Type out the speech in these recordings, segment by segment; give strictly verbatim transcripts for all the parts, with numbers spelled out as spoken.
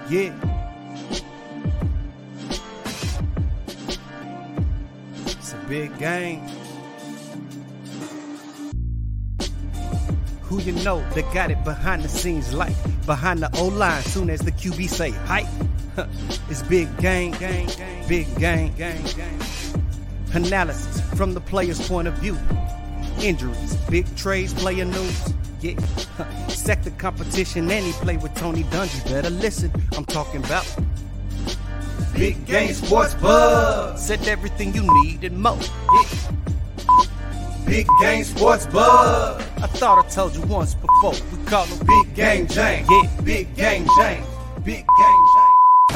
Yeah. It's a big game. Who you know that got it behind the scenes like behind the O-line soon as the Q B say hype. It's big game, game, game, big game, game, game. Analysis from the player's point of view. Injuries, big trades, player news. Yeah, sector competition, and he play with Tony Dungy. Better listen, I'm talking about Big Game Sports Buzz. Said everything you need and more. Yeah. Big Game Sports Buzz. I thought I told you once before. We call him Big Game James. Yeah, Big Game James. Big Game James.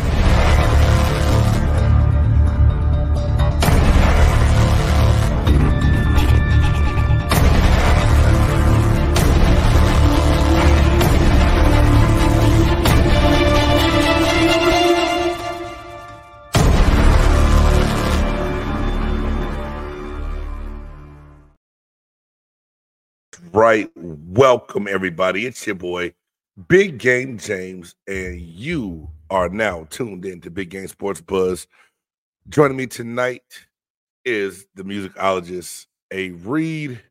Right. Welcome, everybody. It's your boy, Big Game James, and you are now tuned in to Big Game Sports Buzz. Joining me tonight is the musicologist, A. Reed.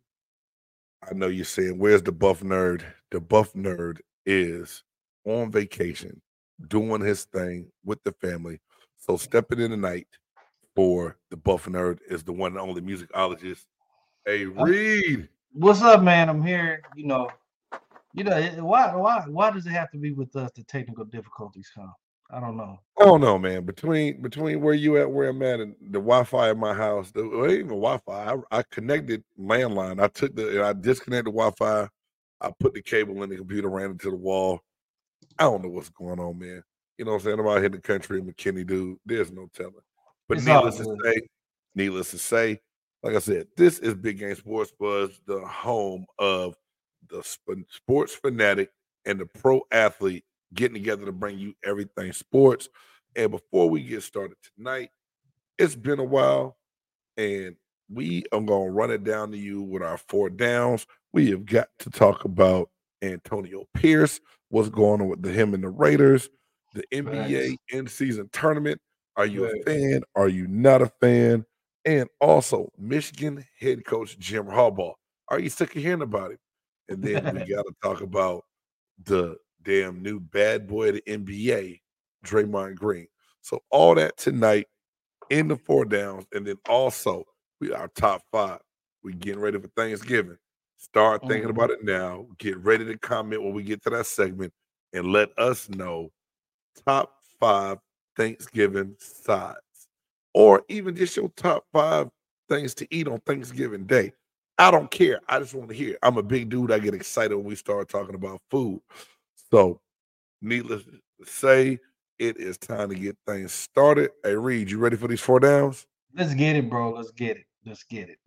I know you're saying, where's the buff nerd? The buff nerd is on vacation, doing his thing with the family. So stepping in tonight for the buff nerd is the one and only musicologist, A. Reed. What's up, man? I'm here. You know, you know why why why does it have to be with us? The technical difficulties come. I don't know. I don't know, man. Between between where you at, where I'm at, and the Wi-Fi in my house, the well, even Wi-Fi, I, I connected landline. I took the, I disconnected the Wi-Fi. I put the cable in the computer, ran into the wall. I don't know what's going on, man. You know what I'm saying? I'm out here in the country, McKinney, dude. There's no telling. But It's needless all to good. say, needless to say. Like I said, this is Big Game Sports Buzz, the home of the sp- sports fanatic and the pro athlete getting together to bring you everything sports. And before we get started tonight, it's been a while, and we are going to run it down to you with our four downs. We have got to talk about Antonio Pierce, what's going on with the, him and the Raiders, the N B A Facts. in-season tournament. Are you a Right. fan? Are you not a fan? And also, Michigan head coach Jim Harbaugh. Are you sick of hearing about it? And then we got to talk about the damn new bad boy of the N B A, Draymond Green. So all that tonight in the four downs. And then also, we are top five. We're getting ready for Thanksgiving. Start thinking Mhm. about it now. Get ready to comment when we get to that segment and let us know top five Thanksgiving sides. Or even just your top five things to eat on Thanksgiving Day. I don't care. I just want to hear. I'm a big dude. I get excited when we start talking about food. So, needless to say, it is time to get things started. Hey, Reed, you ready for these four downs? Let's get it, bro. Let's get it. Let's get it.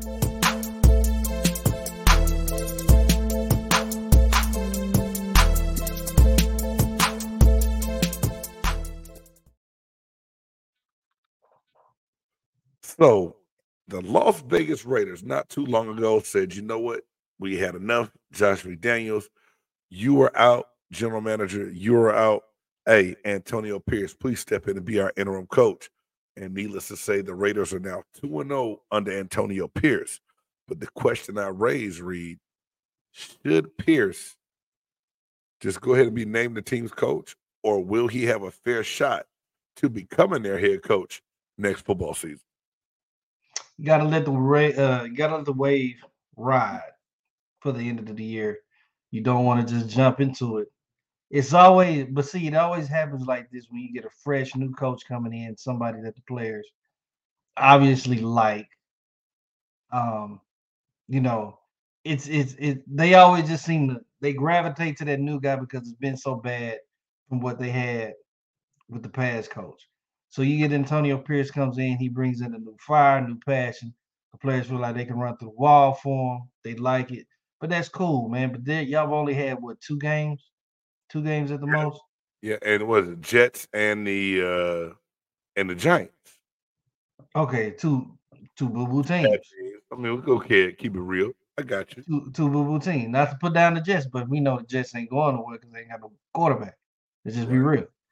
So, the Las Vegas Raiders not too long ago said, you know what? We had enough. Josh McDaniels, you are out. General manager, you are out. Hey, Antonio Pierce, please step in and be our interim coach. And needless to say, the Raiders are now two and oh under Antonio Pierce. But the question I raise, Reed, should Pierce just go ahead and be named the team's coach, or will he have a fair shot to becoming their head coach next football season? You gotta let the ra- uh, you gotta let the wave ride for the end of the year. You don't want to just jump into it. It's always, but see, it always happens like this when you get a fresh new coach coming in, somebody that the players obviously like. Um, you know, it's it's it. They always just seem to they gravitate to that new guy because it's been so bad from what they had with the past coach. So you get Antonio Pierce comes in, he brings in a new fire, new passion. The players feel like they can run through the wall for him. They like it, but that's cool, man. But then y'all have only had what two games, two games at the most. Yeah, and it was the Jets and the uh and the Giants. Okay, two two boo boo Bad teams, teams. I mean, we go ahead, keep it real. I got you. two two boo boo teams. Not to put down the Jets, but we know the Jets ain't going nowhere because they ain't got no quarterback. Let's just be Right. real.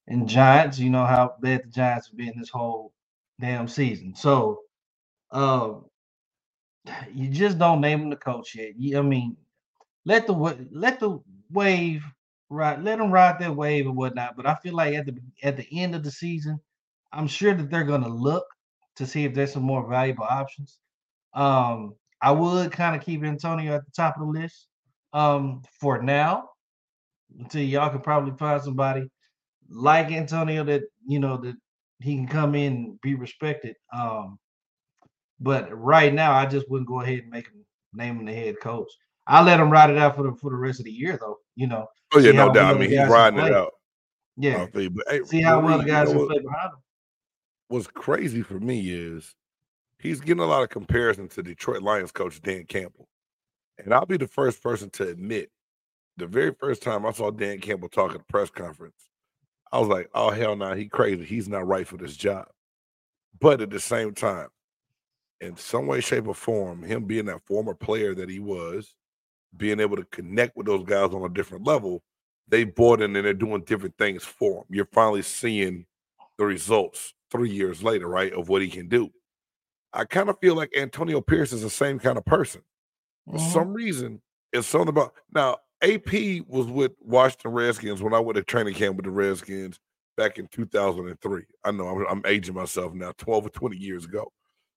and Giants. You know how bad the Giants have been this whole damn season. So, um, you just don't name him the coach yet. You, I mean, let the wa- let the wave ride, let them ride that wave and whatnot. But I feel like at the at the end of the season, I'm sure that they're gonna look to see if there's some more valuable options. Um, I would kind of keep Antonio at the top of the list um, for now until y'all can probably find somebody like Antonio that you know that he can come in and be respected. Um, but right now, I just wouldn't go ahead and make him name him the head coach. I let him ride it out for the for the rest of the year, though. You know, Oh yeah, see no how doubt. well I the mean, he's guys can riding it play. out. Yeah, I feel you. But hey, see but how well the Reed, you guys know can what? play behind him. What's crazy for me is he's getting a lot of comparison to Detroit Lions coach Dan Campbell. And I'll be the first person to admit, the very first time I saw Dan Campbell talk at a press conference, I was like, oh, hell no, he crazy. He's not right for this job. But at the same time, in some way, shape, or form, him being that former player that he was, being able to connect with those guys on a different level, they bought in and they're doing different things for him. You're finally seeing the results three years later, right, of what he can do. I kind of feel like Antonio Pierce is the same kind of person. For Mm-hmm. some reason, it's something about now. A P was with Washington Redskins when I went to training camp with the Redskins back in two thousand three. I know I'm, I'm aging myself now, twelve or twenty years ago.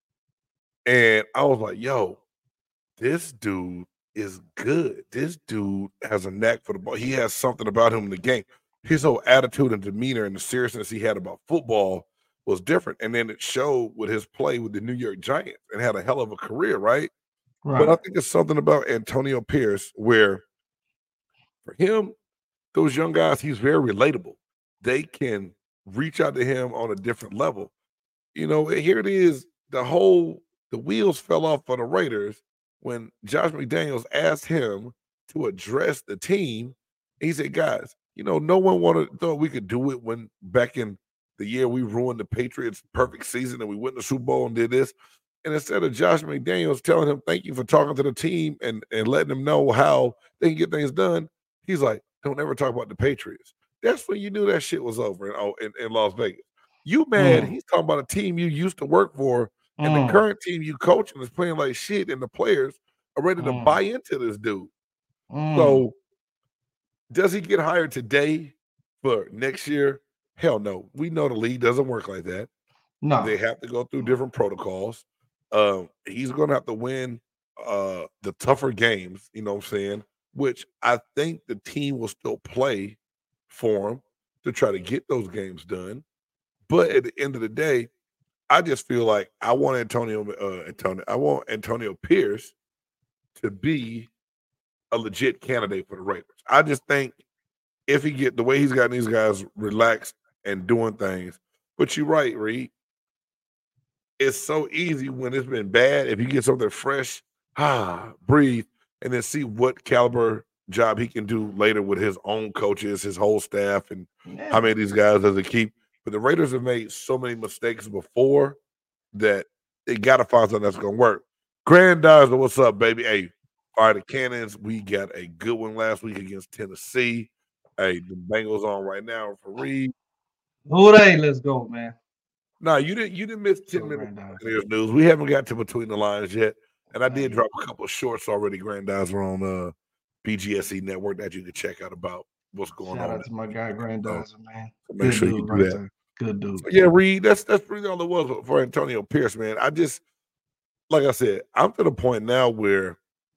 And I was like, yo, this dude is good. This dude has a knack for the ball. He has something about him in the game. His whole attitude and demeanor and the seriousness he had about football was different. And then it showed with his play with the New York Giants and had a hell of a career, right? Right. But I think it's something about Antonio Pierce where for him, those young guys, he's very relatable. They can reach out to him on a different level. You know, here it is. The whole the wheels fell off for the Raiders when Josh McDaniels asked him to address the team. He said, guys, you know, no one wanted thought we could do it when back in the year we ruined the Patriots' perfect season and we went to the Super Bowl and did this. And instead of Josh McDaniels telling him thank you for talking to the team and, and letting them know how they can get things done, he's like, don't ever talk about the Patriots. That's when you knew that shit was over in, oh, in, in Las Vegas. You mad? Mm. He's talking about a team you used to work for, and the Mm. current team you coaching is playing like shit, and the players are ready to Mm. buy into this dude. Mm. So, does he get hired today for next year? Hell no. We know the league doesn't work like that. No. They have to go through different protocols. Um, he's going to have to win uh, the tougher games, you know what I'm saying? Which I think the team will still play for him to try to get those games done. But at the end of the day, I just feel like I want Antonio, uh, Antonio, I want Antonio Pierce to be a legit candidate for the Raiders. I just think if he get the way he's gotten these guys relaxed and doing things, but you're right, Reed. It's so easy when it's been bad. If you get something fresh, ah, breathe, and then see what caliber job he can do later with his own coaches, his whole staff, and Yeah. how many of these guys does it keep. But the Raiders have made so many mistakes before that they got to find something that's going to work. Grandizer, what's up, baby? Hey, all right, the Cannons, we got a good one last week against Tennessee. Hey, the Bengals on right now for Reed. Who they? Let's go, man. No, you didn't. You didn't miss ten So minutes. Grandizer. Of news. We haven't got to between the lines yet, and I Not did yet. drop a couple of shorts already. Grandizer on uh, B G S E Network that you can check out about what's going Shout on. out to my guy Grandizer, man. So make Good sure dude you do right that. there. Good dude. So yeah, Reed, that's that's really all it was for Antonio Pierce, man. I just, like I said, I'm to the point now where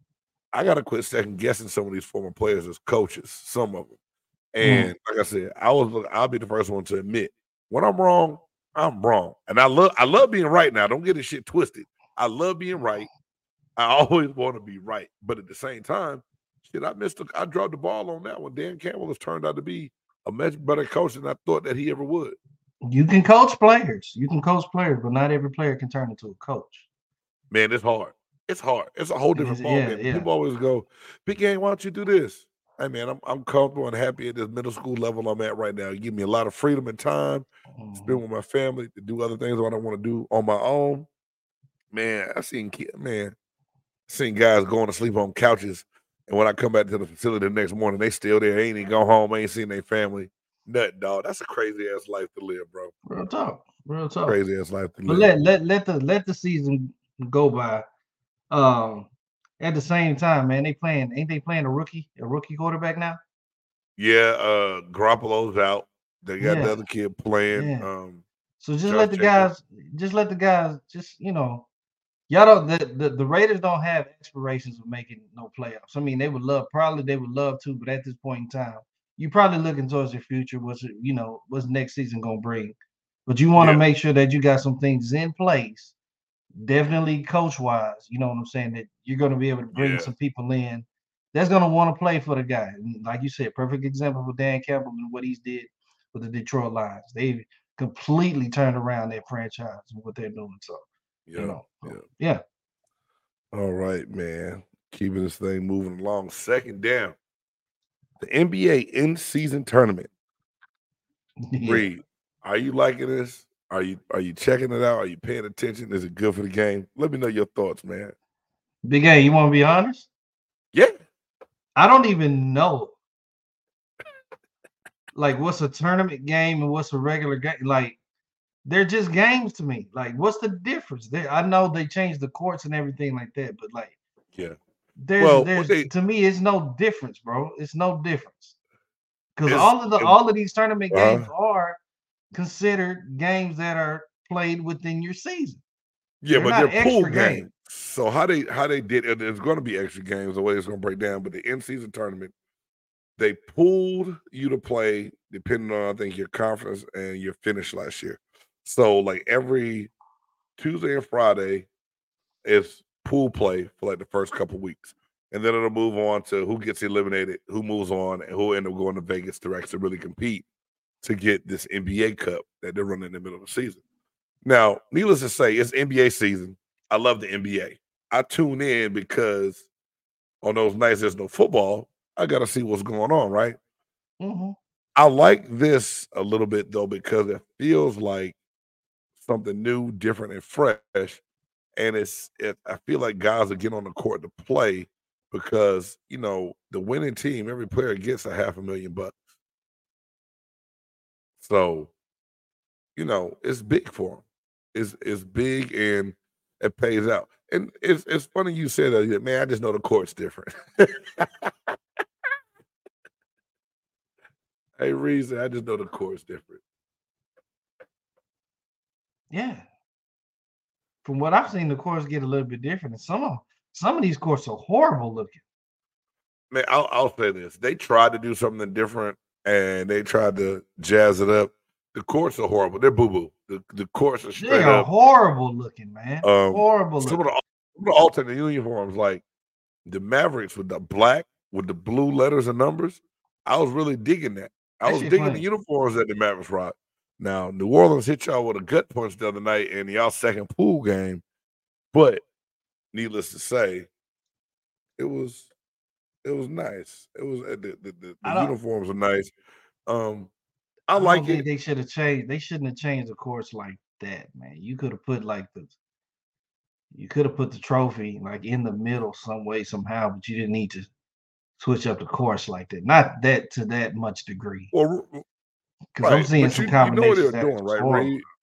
I got to quit second guessing some of these former players as coaches, some of them. And Mm. like I said, I was I'll be the first one to admit when I'm wrong, I'm wrong. And I love I love being right now. Don't get this shit twisted. I love being right. I always want to be right. But at the same time, shit, I missed the, I dropped the ball on that one. Dan Campbell has turned out to be a much better coach than I thought that he ever would. You can coach players. You can coach players, but not every player can turn into a coach. Man, it's hard. It's hard. It's a whole It different is, ball yeah, game. yeah. People always go, Big Game, why don't you do this? Hey man, I'm I'm comfortable and happy at this middle school level I'm at right now. You give me a lot of freedom and time to spend Mhm. with my family, to do other things I don't want to do on my own. Man, I seen ki- man, seen guys going to sleep on couches, and when I come back to the facility the next morning, they still there. Ain't even go home, ain't seen their family. Nut dog. That's a crazy ass life to live, bro. Real talk. Real talk. Crazy ass life to But live. let let let the let the season go by. Um, at the same time, man, they playing. Ain't they playing a rookie, a rookie quarterback now? Yeah, uh, Garoppolo's out. They got Yeah, the other kid playing. yeah. Um, So just Josh let the Jacobs. guys, just let the guys, just you know, y'all don't. The, the the Raiders don't have aspirations of making no playoffs. I mean, they would love, probably they would love to, but at this point in time, you probably looking towards your future. What's it- you know, what's next season gonna bring? But you want to Yeah, make sure that you got some things in place, definitely coach wise. You know what I'm saying? That you're gonna be able to bring yeah, some people in that's gonna want to play for the guy. And like you said, perfect example with Dan Campbell and what he's did with the Detroit Lions. They've completely turned around their franchise and what they're doing. So, you yeah, know, so, yeah. yeah. All right, man. Keeping this thing moving along. Second down. The N B A in-season tournament. Yeah. Reed, are you liking this? Are you are you checking it out? Are you paying attention? Is it good for the game? Let me know your thoughts, man. Big A, you want to be honest? Yeah. I don't even know like what's a tournament game and what's a regular game. Like they're just games to me. Like, what's the difference? They, I know they changed the courts and everything like that, but like Yeah. there's Well, what there's they to me it's no difference, bro. It's no difference. Because is all of the it, all of these tournament games uh are considered games that are played within your season. yeah, They're but they're not pool extra games. games. So how they how they did it, there's gonna be extra games the way it's gonna break down, but the in-season tournament, they pooled you to play depending on I think your conference and your finish last year. So like every Tuesday and Friday is pool play for like the first couple weeks. And then it'll move on to who gets eliminated, who moves on, and who end up going to Vegas to actually really compete to get this N B A Cup that they're running in the middle of the season. Now, needless to say, it's N B A season. I love the N B A. I tune in because on those nights there's no football, I got to see what's going on, right? Mm-hmm. I like this a little bit though because it feels like something new, different, and fresh. And it's it, I feel like guys are getting on the court to play because you know the winning team, every player gets a half a million bucks. So you know it's big for them. It's it's big and it pays out. And it's it's funny you said that. Man, I just know the court's different. Hey, Reason, I just know the court's different. Yeah. From what I've seen, the courts get a little bit different. And some of some of these courts are horrible looking. Man, I'll, I'll say this: they tried to do something different, and they tried to jazz it up. The courts are horrible. They're boo boo. The the courts are They straight are up. horrible looking, man. Um, Horrible some of looking. the, some of the alternate uniforms, like the Mavericks with the black with the blue letters and numbers, I was really digging that. I That was shit digging the clean. uniforms that the Mavericks rock. Now, New Orleans hit y'all with a gut punch the other night in y'all second pool game, but needless to say, it was it was nice. It was uh, the the, the, the I don't uniforms are nice. Um, I I don't like think it. they should have changed. They shouldn't have changed the course like that, man. You could have put like the you could have put the trophy like in the middle some way somehow, but you didn't need to switch up the course like that. Not that to that much degree. Well, Because I'm right, seeing but some you you know what combinations they're that are doing, just right, horrible. Ray?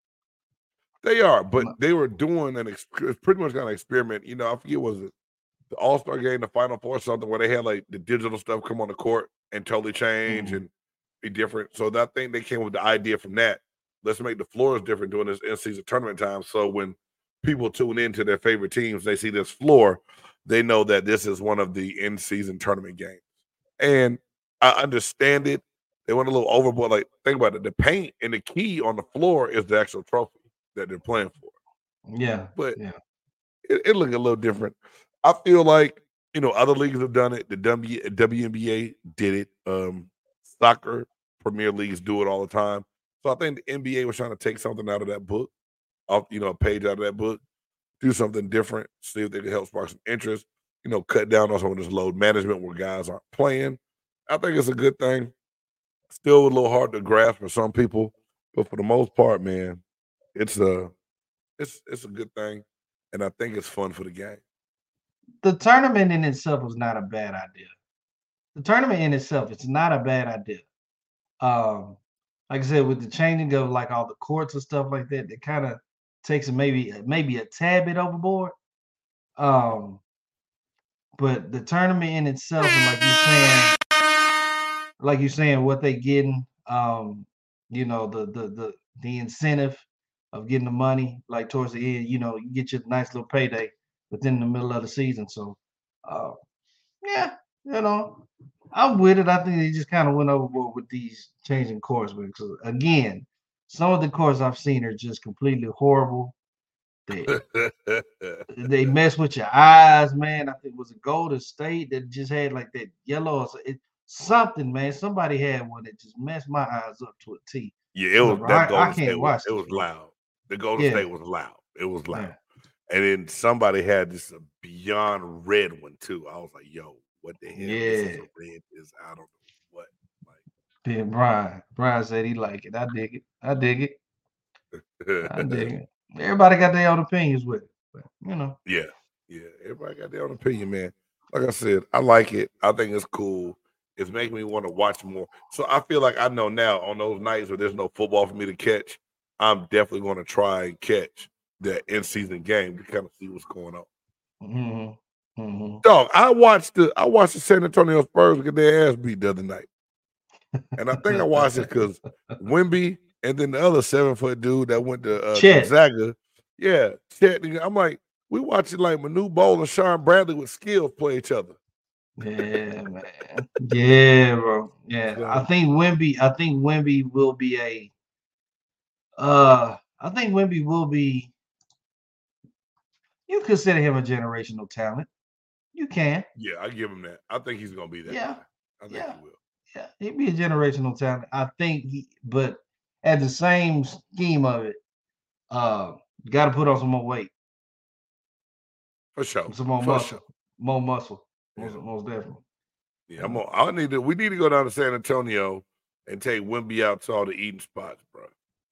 They are, but No. they were doing an ex- it's pretty much kind of experiment. You know, I forget was it the All Star game, the Final Four, something where they had like the digital stuff come on the court and totally change Mhm. and be different. So that thing they came with the idea from that. Let's make the floors different during this in season tournament time. So when people tune into their favorite teams, they see this floor, they know that this is one of the in season tournament games. And I understand it. They went a little overboard. Like, think about it. The paint and the key on the floor is the actual trophy that they're playing for. Yeah, But yeah. it, it look a little different. I feel like you know other leagues have done it. The w, W N B A did it. Um, soccer Premier Leagues do it all the time. So I think the N B A was trying to take something out of that book, off you know a page out of that book, do something different, see if they can help spark some interest. You know, cut down on some of this load management where guys aren't playing. I think it's a good thing. Still a little hard to grasp for some people, but for the most part, man, it's a it's it's a good thing, and I think it's fun for the game. The tournament in itself was not a bad idea. The tournament in itself, it's not a bad idea. Um, like I said, with the changing of like all the courts and stuff like that, it kind of takes it maybe maybe a tad bit overboard. Um, but the tournament in itself, and like you're saying, like you're saying, what they getting, um, you know, the the the the incentive of getting the money, like towards the end, you know, you get your nice little payday within the middle of the season. So, uh, yeah, you know, I'm with it. I think they just kind of went overboard with these changing course because again, some of the courses I've seen are just completely horrible. They they mess with your eyes, man. I think it was a Golden State that just had like that yellow it, something, man. Somebody had one that just messed my eyes up to a T. Yeah, it I'm was like, bro, that I, I Golden can't State was watch it this, was bro. loud. The Golden Yeah, State was loud. It was loud. yeah, And then somebody had this uh, beyond red one too. I was like, yo, what the hell? This is yeah. a red. Is I don't know what. Then Brian, Brian said he like it. I dig it. I dig it. I Like, dig it. Everybody got their own opinions with it, but you know. yeah, yeah. Everybody got their own opinion, man. Like I said, I like it. I think it's cool. It's making me want to watch more. So I feel like I know now on those nights where there's no football for me to catch, I'm definitely going to try and catch the in-season game to kind of see what's going on. Mm-hmm. Mm-hmm. Dog, I watched the I watched the San Antonio Spurs get their ass beat the other night, and I think I watched it because Wemby and then the other seven foot dude that went to uh, Chet. Gonzaga, yeah, Chet. I'm like, we watching like Manu Bol and Sean Bradley with skills play each other. Yeah, man. Yeah, bro. Yeah, So, I think Wemby. I think Wemby will be a. Uh, I think Wemby will be. You consider him a generational talent. You can. yeah, I give him that. I think he's gonna be that. Yeah. Guy. I think Yeah. he will. Yeah, he'd be a generational talent. I think he, but at the same scheme of it, uh, got to put on some more weight, For sure. some more For muscle, sure. more muscle, most, Yeah. most definitely. Yeah, I'm. On, I need to. We need to go down to San Antonio and take Wemby out to all the eating spots, bro.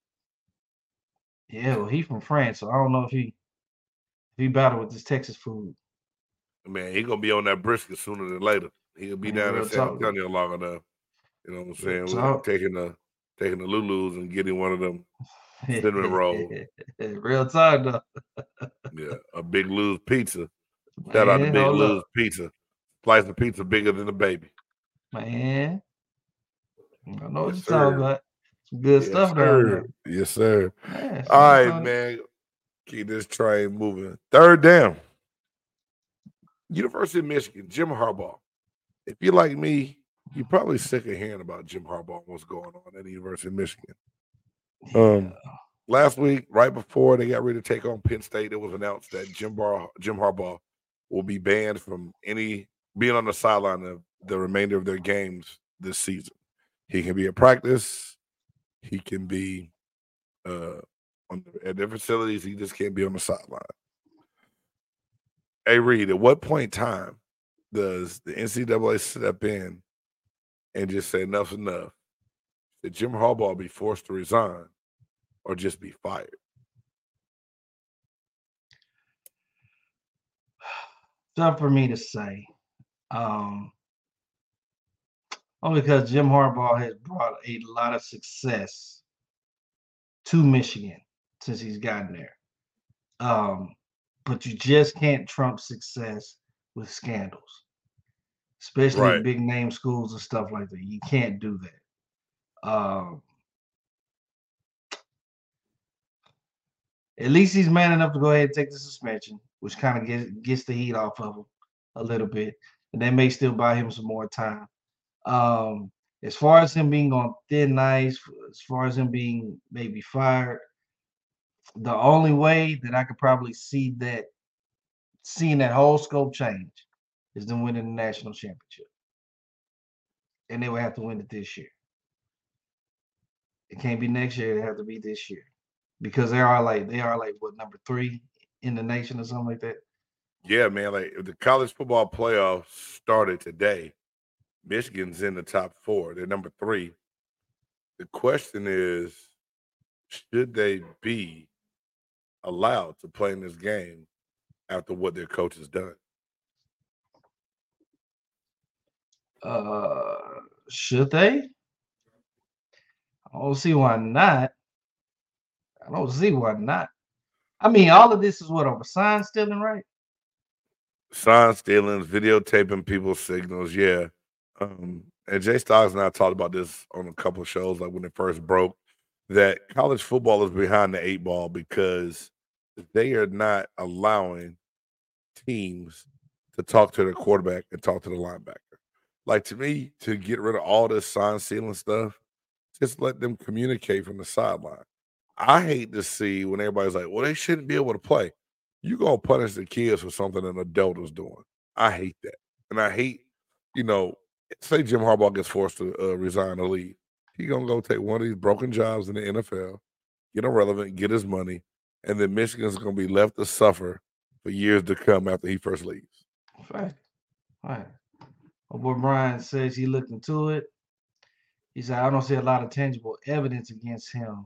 Yeah, well, he's from France, so I don't know if he if he battled with this Texas food. Man, he gonna be on that brisket sooner than later. He'll be Man, down in real San talk. Antonio long enough. You know what I'm Real saying? We're talk. taking the taking the Lulus and getting one of them cinnamon rolls. Real talk, though. Yeah, a Big Lou's pizza. Shout out to Man, Big hold Lou's up. pizza. Slice of pizza bigger than a baby. Man, I know what Yes, you're talking sir. about. Some good Yes, stuff down sir. there. Yes, sir. Yeah, All right, Antonio. man. Keep this train moving. Third down. University of Michigan, Jim Harbaugh. If you're like me, you're probably sick of hearing about Jim Harbaugh and what's going on at the University of Michigan. Um, last week, right before they got ready to take on Penn State, it was announced that Jim, Bar- Jim Harbaugh will be banned from any being on the sideline of the remainder of their games this season. He can be at practice. He can be uh, on the, at their facilities. He just can't be on the sideline. Hey, Reed, at what point in time does the N C double A step in and just say enough's enough? Did Jim Harbaugh be forced to resign or just be fired? Tough for me to say. Um, only because Jim Harbaugh has brought a lot of success to Michigan since he's gotten there. Um, but you just can't trump success with scandals, especially Right. at big name schools and stuff like that. You can't do that. Um, at least he's man enough to go ahead and take the suspension, which kind of gets gets the heat off of him a little bit, and they may still buy him some more time. Um, as far as him being on thin ice, as far as him being maybe fired, the only way that I could probably see that seeing that whole scope change is them winning the national championship. And they would have to win it this year. It can't be next year, it have to be this year. Because they are like they are like what number three in the nation or something like that. Yeah, man. Like if the college football playoffs started today, Michigan's in the top four. They're number three. The question is, should they be allowed to play in this game after what their coach has done? Uh should they? I don't see why not. I don't see why not. I mean, all of this is what over sign stealing, right? Sign stealing, videotaping people's signals, yeah. Um, and Jay Stocks and I talked about this on a couple of shows, like when it first broke, that college football is behind the eight ball because they are not allowing teams to talk to their quarterback and talk to the linebacker. Like to me, to get rid of all this sign stealing stuff, just let them communicate from the sideline. I hate to see when everybody's like, well, they shouldn't be able to play. You're going to punish the kids for something an adult is doing. I hate that. And I hate, you know, say Jim Harbaugh gets forced to uh, resign or leave. He's going to go take one of these broken jobs in the N F L, get irrelevant, get his money, and then Michigan's going to be left to suffer for years to come after he first leaves. Right. Right. My boy Brian says he looked into it. He said, I don't see a lot of tangible evidence against him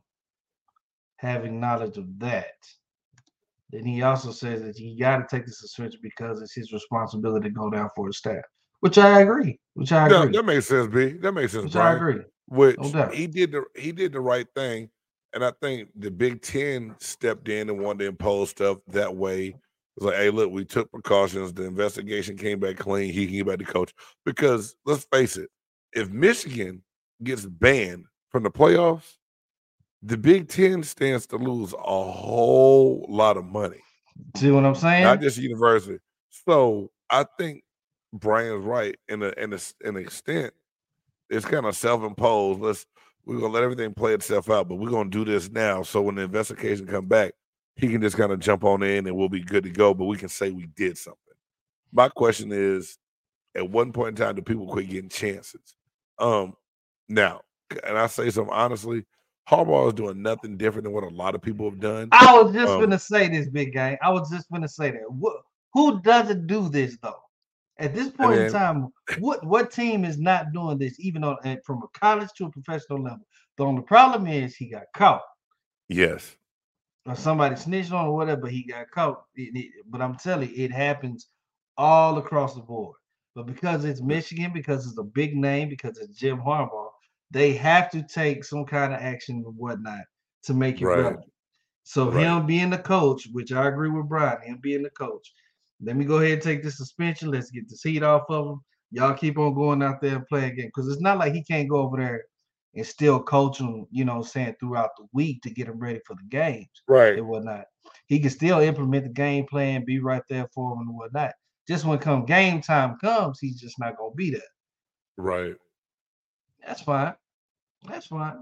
having knowledge of that. Then he also says that he got to take the suspension because it's his responsibility to go down for his staff, which I agree. Which I No, agree. that makes sense, B. That makes sense, Which Brian. I agree. Which No doubt. he did the he did the right thing, and I think the Big Ten stepped in and wanted to impose stuff that way. It was like, hey, look, we took precautions. The investigation came back clean. He can get back to coach. Because let's face it, if Michigan gets banned from the playoffs, the Big Ten stands to lose a whole lot of money. See what I'm saying? Not just university. So I think Brian's right in a in a, in an extent. It's kind of self-imposed. Let's we're gonna let everything play itself out, but we're gonna do this now. So when the investigation come back, he can just kind of jump on in and we'll be good to go. But we can say we did something. My question is, at one point in time, do people quit getting chances? Um, now, and I say something honestly, Harbaugh is doing nothing different than what a lot of people have done. I was just um, gonna say this, big guy. I was just gonna say that. Wh- who doesn't do this though? At this point then, in time, what what team is not doing this, even on from a college to a professional level? The only problem is he got caught. Yes. Or somebody snitched on or whatever, but he got caught. It, it, but I'm telling you, it happens all across the board. But because it's Michigan, because it's a big name, because it's Jim Harbaugh, they have to take some kind of action and whatnot to make it right. relevant. So right. him being the coach, which I agree with Brian, him being the coach, let me go ahead and take this suspension. Let's get this heat off of him. Y'all keep on going out there and playing again. Because it's not like he can't go over there and still coach them, you know, saying throughout the week to get them ready for the games. Right. And whatnot. He can still implement the game plan, be right there for him and whatnot. Just when come game time comes, he's just not gonna be there. Right. That's fine. That's fine.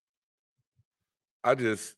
I just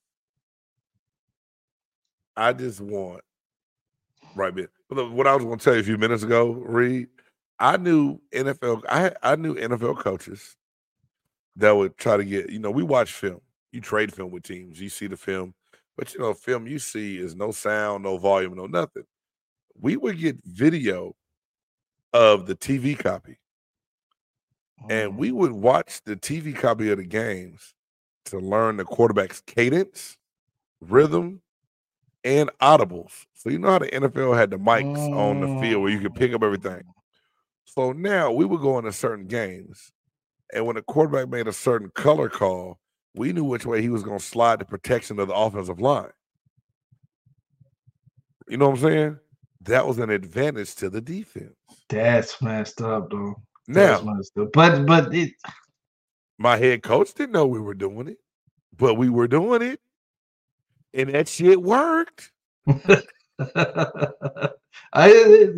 I just want right, man. What I was going to tell you a few minutes ago, Reed, I knew N F L. I I knew N F L coaches that would try to get. You know, we watch film. You trade film with teams. You see the film, but you know, film you see is no sound, no volume, no nothing. We would get video of the T V copy, and we would watch the T V copy of the games to learn the quarterback's cadence, rhythm, and audibles. So you know how the N F L had the mics mm. on the field where you could pick up everything. So now we would go into certain games, and when the quarterback made a certain color call, we knew which way he was going to slide the protection of the offensive line. You know what I'm saying? That was an advantage to the defense. That's messed up, though. Now, messed up. but but it. My head coach didn't know we were doing it, but we were doing it. And that shit worked. I,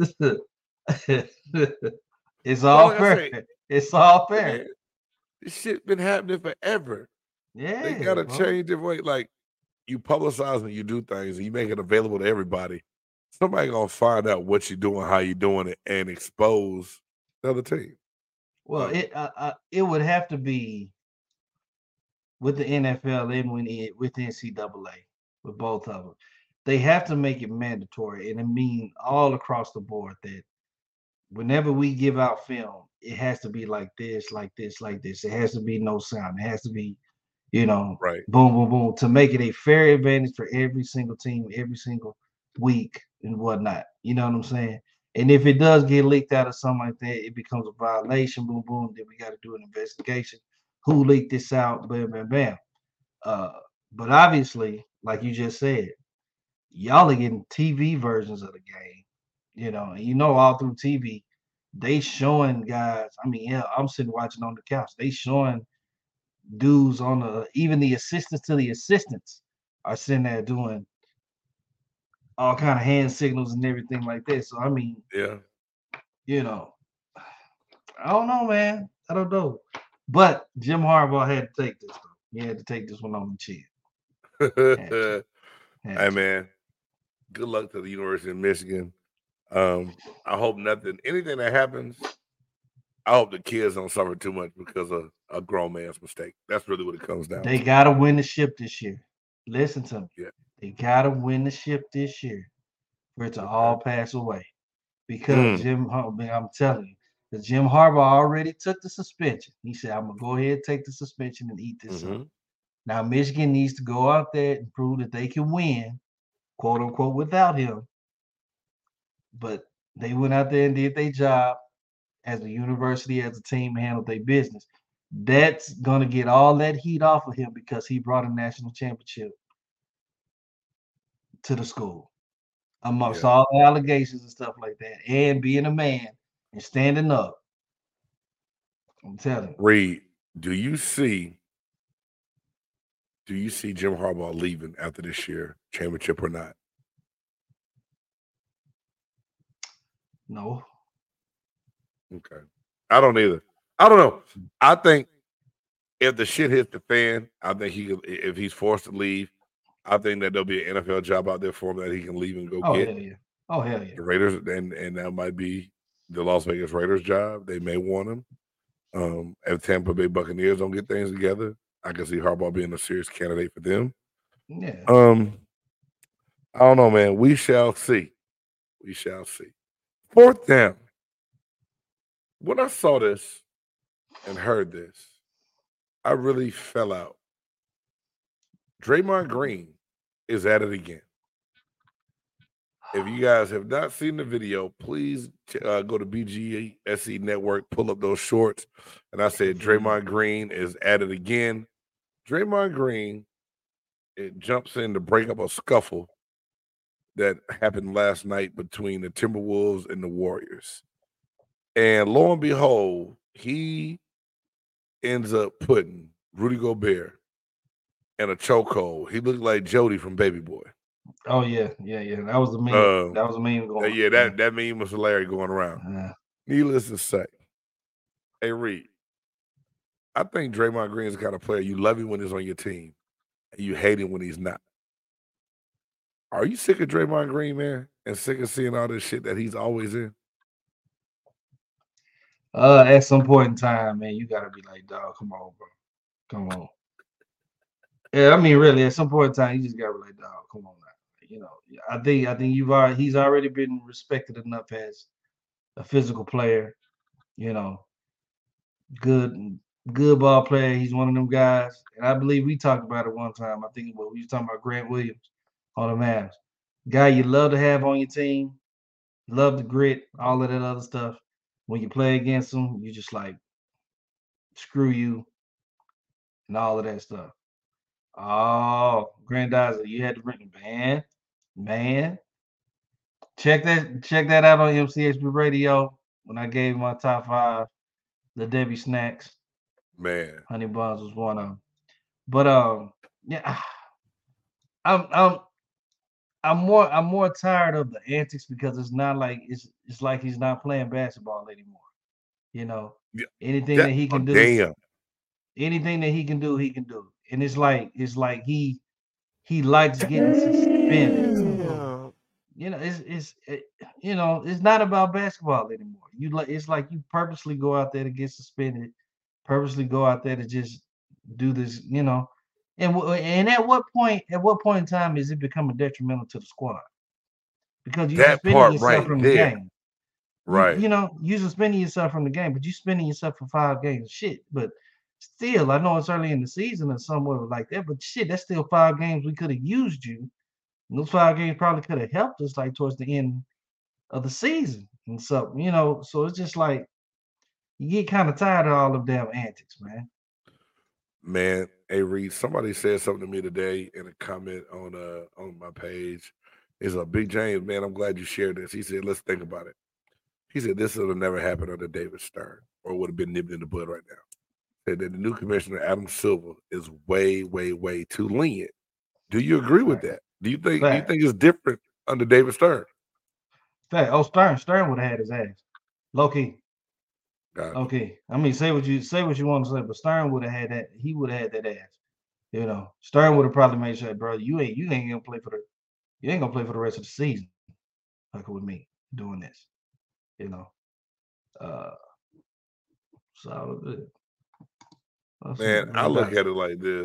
it's all like fair. Say, it's all fair. Man, this shit been happening forever. Yeah. They gotta bro. change the way. Like you publicize and you do things and you make it available to everybody. Somebody gonna find out what you're doing, how you're doing it, and expose the other team. Well, it uh, uh, it would have to be with the N F L and when it, with the N C double A. With both of them, they have to make it mandatory, and it means all across the board that whenever we give out film, it has to be like this, like this, like this. It has to be no sound. It has to be, you know, right, boom, boom, boom, to make it a fair advantage for every single team, every single week, and whatnot. You know what I'm saying? And if it does get leaked out or something like that, it becomes a violation. Boom, boom. Then we got to do an investigation. who leaked this out, bam, bam, bam. Uh, but obviously, like you just said, y'all are getting T V versions of the game, you know, and you know all through T V, they showing guys. I mean, yeah, I'm sitting watching on the couch. They showing dudes on the even the assistants to the assistants are sitting there doing all kind of hand signals and everything like that. So I mean, Yeah. you know, I don't know, man. I don't know. But Jim Harbaugh had to take this though. He had to take this one on the chin. Had to. Had Hey to. man, good luck to the University of Michigan. Um, I hope nothing, anything that happens, I hope the kids don't suffer too much because of a grown man's mistake. That's really what it comes down They to. gotta win the ship this year. Listen to me. Yeah. They gotta win the ship this year for it to Okay. all pass away. Because Mm. Jim Harbaugh, I'm telling you, because Jim Harbaugh already took the suspension. He said, I'm gonna go ahead and take the suspension and eat this hmm up. Now Michigan needs to go out there and prove that they can win, quote unquote, without him. But they went out there and did their job as a university, as a team, and handled their business. That's gonna get all that heat off of him because he brought a national championship to the school, amongst Yeah. all the allegations and stuff like that, and being a man and standing up. I'm telling you. Reed, do you see do you see Jim Harbaugh leaving after this year, championship or not? No. Okay. I don't either. I don't know. I think if the shit hits the fan, I think he could, if he's forced to leave, I think that there'll be an N F L job out there for him that he can leave and go Oh get. hell yeah. Oh hell yeah. The Raiders, and and that might be the Las Vegas Raiders job. They may want him. Um, if Tampa Bay Buccaneers don't get things together, I can see Harbaugh being a serious candidate for them. Yeah. Um, I don't know, man. We shall see. We shall see. Fourth down. When I saw this and heard this, I really fell out. Draymond Green is at it again. If you guys have not seen the video, please uh, go to B G S E Network, pull up those shorts. And I said, Draymond Green is at it again. Draymond Green, it jumps in to break up a scuffle that happened last night between the Timberwolves and the Warriors. And lo and behold, he ends up putting Rudy Gobert in a chokehold. He looked like Jody from Baby Boy. Oh yeah, yeah, yeah. That was the meme. Uh, that was a meme Uh, going. yeah, that, that meme was hilarious going around. Uh, Needless to say, hey, Reed, I think Draymond Green is the kind of player you love him when he's on your team and you hate him when he's not. Are you sick of Draymond Green, man, and sick of seeing all this shit that he's always in? uh, at some point in time, man, you gotta be like, dog, come on, bro, come on. Yeah, I mean, really, at some point in time, you just gotta be like, dog, come on, now. You know, I think I think you've already he's already been respected enough as a physical player. You know, good good ball player. He's one of them guys, and I believe we talked about it one time. I think what we were talking about Grant Williams on the Mavs, guy you love to have on your team, love the grit, all of that other stuff. When you play against him, you just like screw you and all of that stuff. Oh, Grandizer, you had to bring man, man. Check that check that out on M C H B Radio when I gave my top five. The Debbie snacks, Man, honey buns was one of them. But um, yeah, I'm I'm I'm more I'm more tired of the antics because it's not like it's it's like he's not playing basketball anymore. You know, yeah, anything that, that he oh, can do, damn. anything that he can do, he can do. And it's like it's like he he likes getting suspended. Damn. You know, it's it's it, you know, it's not about basketball anymore. You like it's like you purposely go out there to get suspended, purposely go out there to just do this, you know. And w- and at what point, at what point in time is it becoming detrimental to the squad? Because you That suspending part yourself right from the there. game. You, Right. you know, you suspending yourself from the game, but you spending yourself for five games. Shit, but still, I know it's early in the season or somewhere like that, but shit, that's still five games we could have used you. And those five games probably could have helped us like towards the end of the season and so you know. So it's just like you get kind of tired of all of them antics, man. Man, hey Reed, somebody said something to me today in a comment on uh on my page. It's a Big James, man. I'm glad you shared this. He said, let's think about it. He said this would have never happened under David Stern, or would have been nipped in the bud right now. Said that the new commissioner, Adam Silver, is way, way, way too lenient. Do you agree with that? Do you think Fact. do you think it's different under David Stern? Fact. Oh, Stern, Stern would have had his ass. Low key. God. Okay. I mean, say what you say what you want to say, but Stern would have had that. He would have had that ass. You know, Stern would have probably made sure, bro, you ain't you ain't gonna play for the you ain't gonna play for the rest of the season. Like with me doing this. You know. Uh so uh, Man, I look at it like this.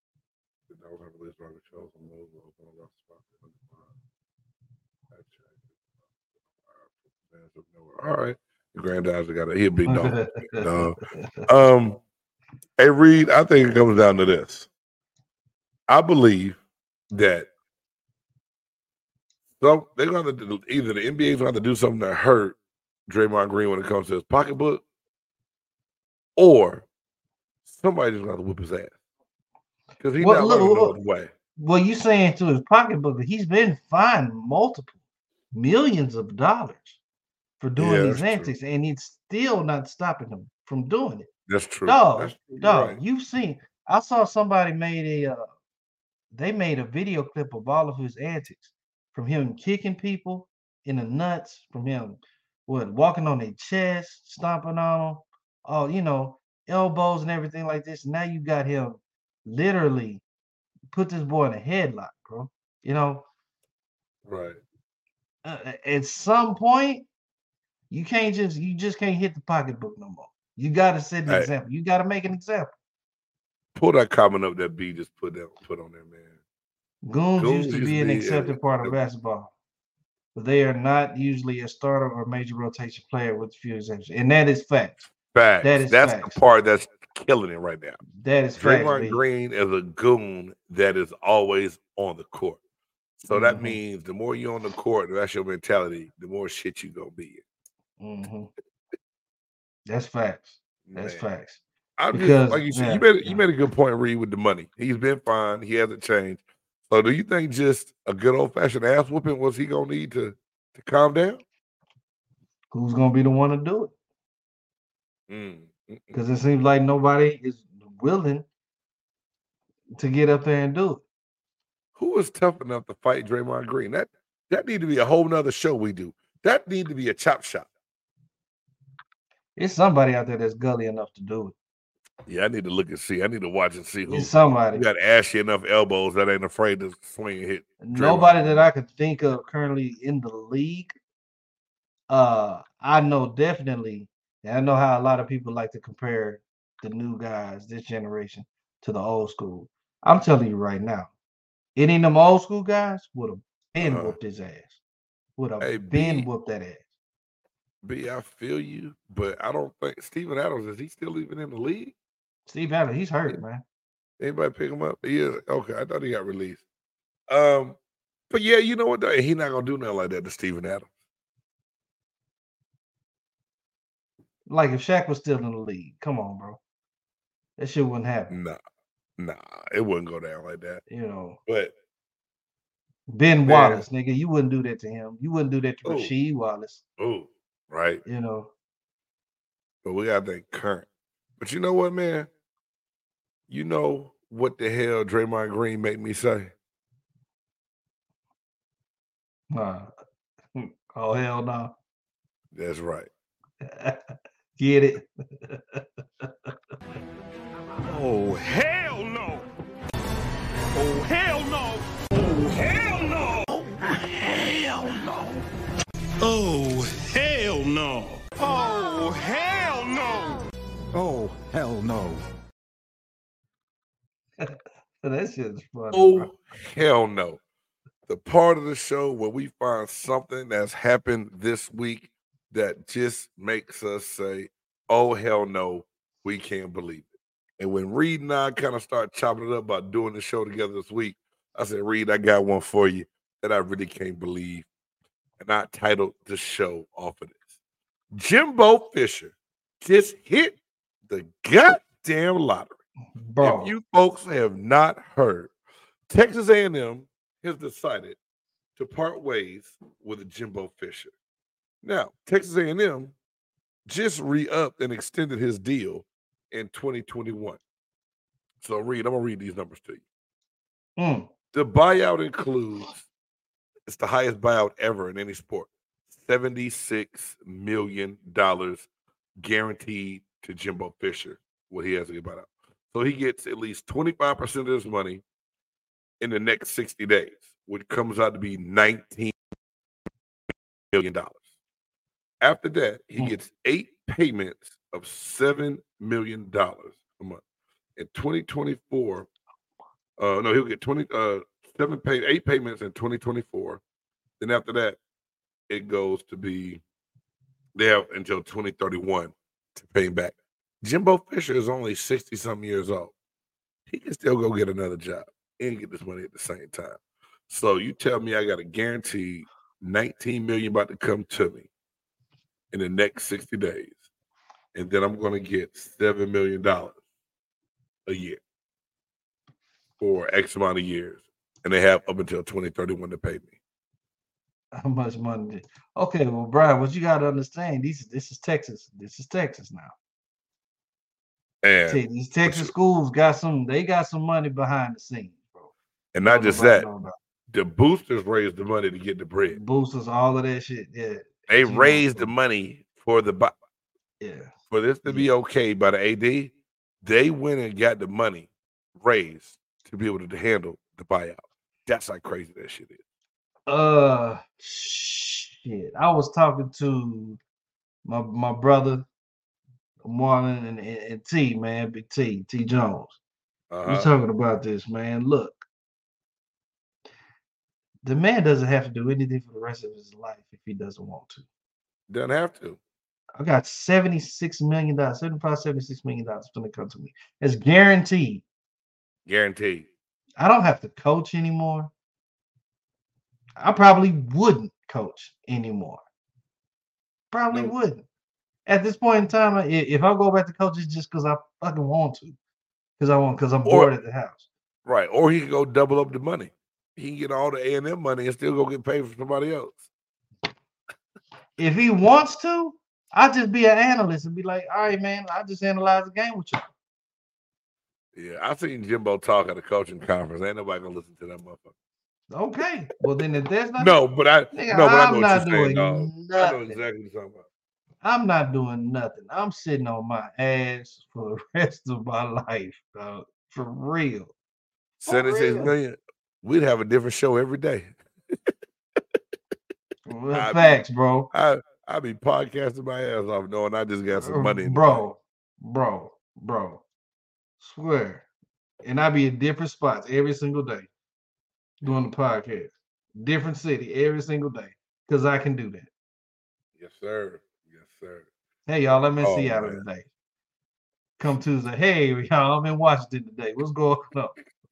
All right. The granddad's got a he a big dog. uh, um hey Reed, I think it comes down to this. I believe that some they're gonna do either the N B A's gonna have to do something to hurt Draymond Green when it comes to his pocketbook, or somebody's gonna have to whip his ass. Because he's well, not look, running no way. Well, you saying to his pocketbook, he's been fined multiple millions of dollars for doing Yeah, these that's antics, and it's still not stopping him from doing it. That's true. Dog, That's true. dog, Right. you've seen. I saw somebody made a. Uh, they made a video clip of all of his antics, from him kicking people in the nuts, from him what walking on their chest, stomping on them, all you know, elbows and everything like this. Now you got him literally put this boy in a headlock, bro. You know, Right. uh, at some point, you can't just you just can't hit the pocketbook no more. You got to set an Hey. example. You got to make an example. Pull that comment up that B just put that put on there, man. Goons, Goons used to used be to an be, accepted uh, part of uh, basketball, but they are not usually a starter or major rotation player with few exceptions, and that is facts. Facts. That is That's facts. the part that's killing it right now. That is facts. Draymond B. Green is a goon that is always on the court. So that Mhm. means the more you're on the court, that's your mentality, the more shit you gonna be in. hmm That's facts. That's Man. facts. I'm just Because like you said, yeah, you made yeah. you made a good point, Reed, with the money. He's been fine. He hasn't changed. So do you think just a good old fashioned ass whooping was he gonna need to to calm down? Who's gonna be the one to do it? Mm, mm, mm. Because it seems like nobody is willing to get up there and do it. Who is tough enough to fight Draymond Green? That that need to be a whole nother show we do. That need to be a chop shop. It's somebody out there that's gully enough to do it. Yeah, I need to look and see. I need to watch and see who It's somebody. who got ashy enough elbows that ain't afraid to swing and hit. Nobody Draymond. that I could think of currently in the league. Uh, I know definitely, and I know how a lot of people like to compare the new guys, this generation, to the old school. I'm telling you right now, any of them old school guys would have been Uh-huh. whooped his ass. Would have Hey, been B, whooped that ass. B, I feel you, but I don't think Steven Adams, is he still even in the league? Steve Adams, he's hurt, man. Anybody pick him up? He is okay. I thought he got released. Um, but yeah, you know what? though? He not gonna do nothing like that to Steven Adams. Like if Shaq was still in the league, come on, bro. That shit wouldn't happen. Nah, nah, it wouldn't go down like that. You know, But Ben Man. Wallace, nigga, you wouldn't do that to him. You wouldn't do that to Ooh. Rasheed Wallace. oh, right. You know, But we gotta think current. But you know what, man? You know what the hell Draymond Green make me say? uh, oh hell no. That's right. Get it? Oh, hell no! Oh, hell no! Oh, hell no! Oh, hell no! Oh, hell no! Oh, hell no! Oh, hell no. That shit's funny. Oh, bro. hell no. The part of the show where we find something that's happened this week that just makes us say, oh, hell no, we can't believe it. And when Reed and I kind of start chopping it up about doing the show together this week, I said, Reed, I got one for you that I really can't believe. And I titled the show off of this. Jimbo Fisher just hit the goddamn lottery. Bro. If you folks have not heard, Texas A and M has decided to part ways with Jimbo Fisher. Now, Texas A and M just re-upped and extended his deal in twenty twenty-one. So, Reed, I'm going to read these numbers to you. Mm. The buyout includes, it's the highest buyout ever in any sport, seventy-six million dollars guaranteed to Jimbo Fisher, what he has to get bought out. So he gets at least twenty-five percent of his money in the next sixty days, which comes out to be nineteen million dollars. After that, he Mm. gets eight payments of seven million dollars a month. In twenty twenty-four, uh, no, he'll get twenty, uh, seven pay, eight payments in twenty twenty-four. Then after that, it goes to be, they have until twenty thirty-one to pay him back. Jimbo Fisher is only sixty-something years old. He can still go get another job and get this money at the same time. So you tell me I got a guaranteed nineteen million dollars about to come to me in the next sixty days, and then I'm going to get seven million dollars a year for X amount of years, and they have up until twenty thirty-one to pay me. How much money? Did... Okay, well, Brian, what you got to understand, these this is Texas. This is Texas now. And Te- these Texas schools got some. They got some money behind the scenes, bro. And not just Nobody that, know about the boosters raised the money to get the bread. boosters, all of that shit. Yeah, They You know, raised so- the money for the bu- yeah. for this to be okay by the A D. They went and got the money raised to be able to handle the buyout. That's how crazy that shit is. Uh, shit. I was talking to my my brother, Marlon and, and, and T, man, Big T, T Jones. We Uh-huh. talking about this, man. Look, the man doesn't have to do anything for the rest of his life if he doesn't want to. Doesn't have to. I got seventy-six million dollars, seventy-five, seventy-six million dollars going to come to me. It's guaranteed. Guaranteed. I don't have to coach anymore. I probably wouldn't coach anymore. Probably No. wouldn't. At this point in time, i- if I go back to coach, it's just because I fucking want to. Because I want, because I'm Or- bored at the house. Right. Or he can go double up the money. He can get all the A and M money and still go get paid for somebody else. If he wants to, I'll just be an analyst and be like, all right, man, I'll just analyze the game with you. Yeah, I seen Jimbo talk at a coaching conference. Ain't nobody gonna listen to that motherfucker. Okay. Well, then if there's not, No, but I Nigga, no, but I I'm know not what you're saying, doing dog. I know nothing. exactly what you're talking about. I'm not doing nothing. I'm sitting on my ass for the rest of my life, dog. For real. For Seventy-six real. million. We'd have a different show every day. Well, I- facts, bro. I I be podcasting my ass off knowing I just got some money in the bro, bro, bro. Swear. And I be in different spots every single day doing the podcast. Different city every single day. Because I can do that. bank. Yes, sir. Yes, sir. Hey y'all, I'm in Oh, Seattle man. today. Come Tuesday. Hey y'all, I'm in Washington today. What's going on?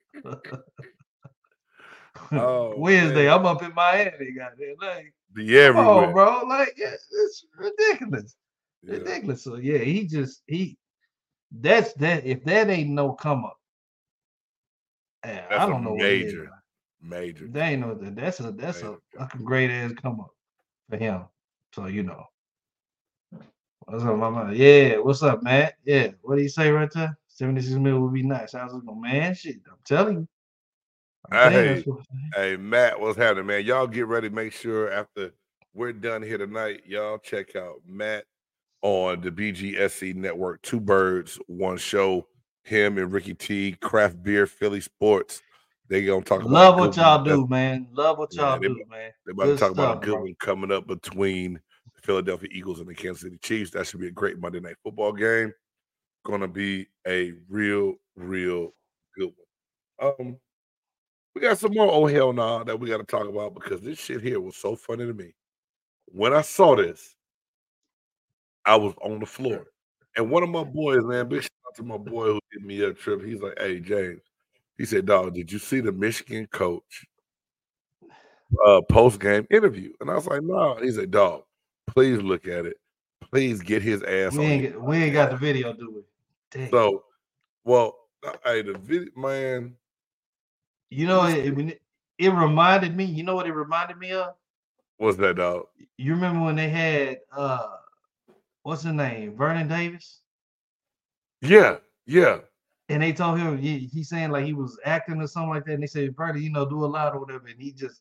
Oh, Wednesday, man. I'm up in Miami. Goddamn, like, Be come everywhere. on, bro. Like, yeah, it's ridiculous. Yeah. Ridiculous. So yeah, he just he that's that if that ain't no come up. eh, That's I a don't know what it is. major, major. They ain't know that. That's a that's a Major. fucking great ass come up for him. So you know. What's up, mama? Yeah, what's up, Matt? Yeah, what do you say right there? seventy-six mil would be nice. I was like, man, shit. I'm telling you. I'm telling you, Hey, that's what- hey, Matt, what's happening, man? Y'all get ready. Make sure after we're done here tonight, y'all check out Matt on the B G S C network. Two birds, one show. Him and Ricky T, Craft Beer, Philly Sports. They gonna talk about Love a what good y'all one. That's- do, man. Love what Yeah, y'all they- do, man. They're about Good to talk about stuff, a good bro. one coming up between the Philadelphia Eagles and the Kansas City Chiefs. That should be a great Monday night football game. Gonna be a real, real good one. Um, we got some more oh hell nah that we got to talk about because this shit here was so funny to me. When I saw this, I was on the floor. And one of my boys, man, big shout out to my boy who did me a trip. He's like, hey, James. He said, dog, did you see the Michigan coach uh, post-game interview? And I was like, no. He said, dog, please look at it. Please get his ass We on ain't your get, we ain't got the video, do we? Dang. So, well, Hey, the video, man. You know, it, it, it reminded me. You know what it reminded me of? What's that, dog? You remember when they had uh, what's his name, Vernon Davis? Yeah, yeah. And they told him he, he's saying like he was acting or something like that. And they said, Vernon, you know, do a lot or whatever. And he just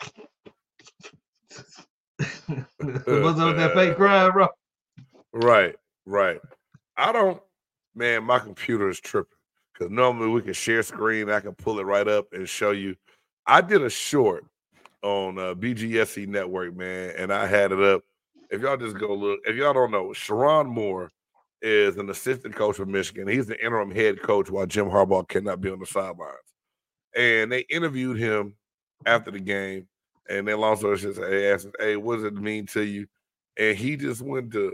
what's up with that fake crying, bro? Right, right. I don't, man. My computer is tripping because normally we can share screen. I can pull it right up and show you. I did a short on uh, B G S C Network, man, and I had it up. If y'all just go look, if y'all don't know, Sherrone Moore is an assistant coach of Michigan. He's the interim head coach while Jim Harbaugh cannot be on the sidelines. And they interviewed him after the game, and they long story short, they asked him, "Hey, what does it mean to you?" And he just went to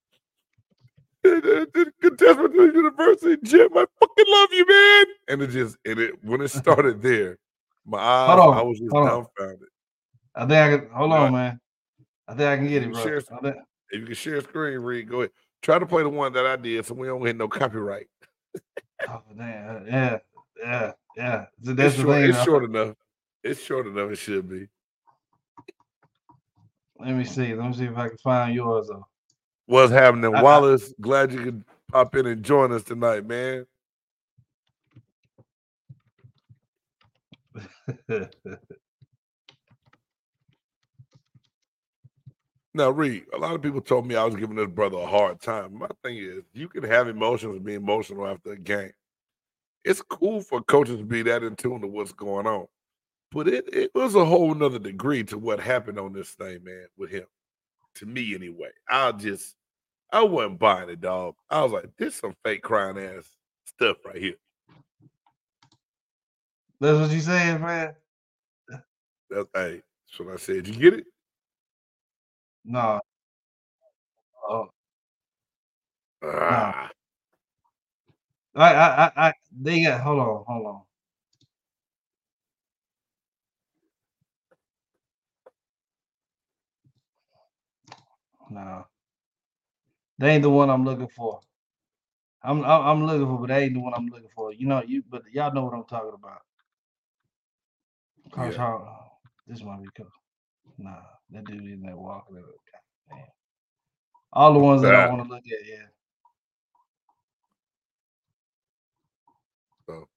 contestant to the university, Jim. I fucking love you, man. And it just, and it when it started there, my eyes, I was just dumbfounded. I think I can hold on, man. I think I can get it, bro. Share, think... If you can share screen, Reed, go ahead. Try to play the one that I did so we don't hit no copyright. Oh, damn. Yeah, yeah, yeah. So that's it's the short, thing. It's short enough. It's short enough. It should be. Let me see. Let me see if I can find yours, though. What's happening, I, Wallace? I, Glad you could pop in and join us tonight, man. Now, Reed, a lot of people told me I was giving this brother a hard time. My thing is, you can have emotions and be emotional after a game. It's cool for coaches to be that in tune to what's going on. But it, it was a whole nother degree to what happened on this thing, man, with him. To me, anyway. I just, I wasn't buying it, dog. I was like, this is some fake crying ass stuff right here. That's what you saying, man? That's, hey, that's what I said. You get it? No. Oh. Ah. No. I, I, I, they got, hold on, hold on. No. They ain't the one I'm looking for. I'm, I'm looking for, but they ain't the one I'm looking for. You know, you, but y'all know what I'm talking about. Coach, yeah. How, this might be cool. Nah, that dude in there walking. Damn. All the ones that, that I want to look at, yeah. So.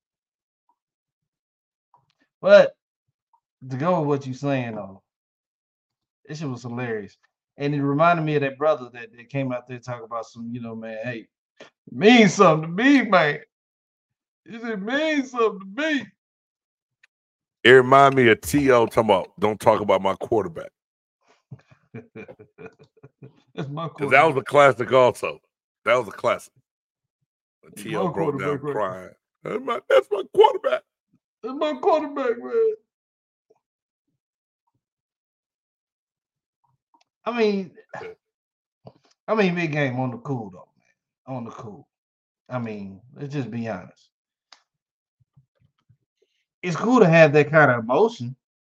But to go with what you're saying, though, this shit was hilarious. And it reminded me of that brother that, that came out there talking about some, you know, man, hey, it means something to me, man. It means something to me. It reminded me of T O talking about, don't talk about my quarterback. That's my quarterback. That was a classic also. That was a classic. T O broke down right. crying. That's my, that's my quarterback. That's my quarterback, man. I mean, I mean, big game on the cool, though, man. On the cool. I mean, let's just be honest. It's cool to have that kind of emotion.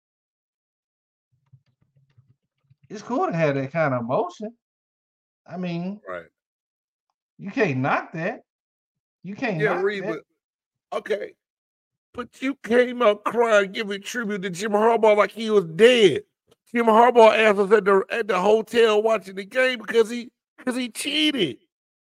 It's cool to have that kind of emotion. I mean, right. You can't knock that. You can't yeah, knock Reed, that. But, okay. But you came out crying, giving tribute to Jim Harbaugh like he was dead. Jim Harbaugh asked us at the at the hotel watching the game because he because he cheated.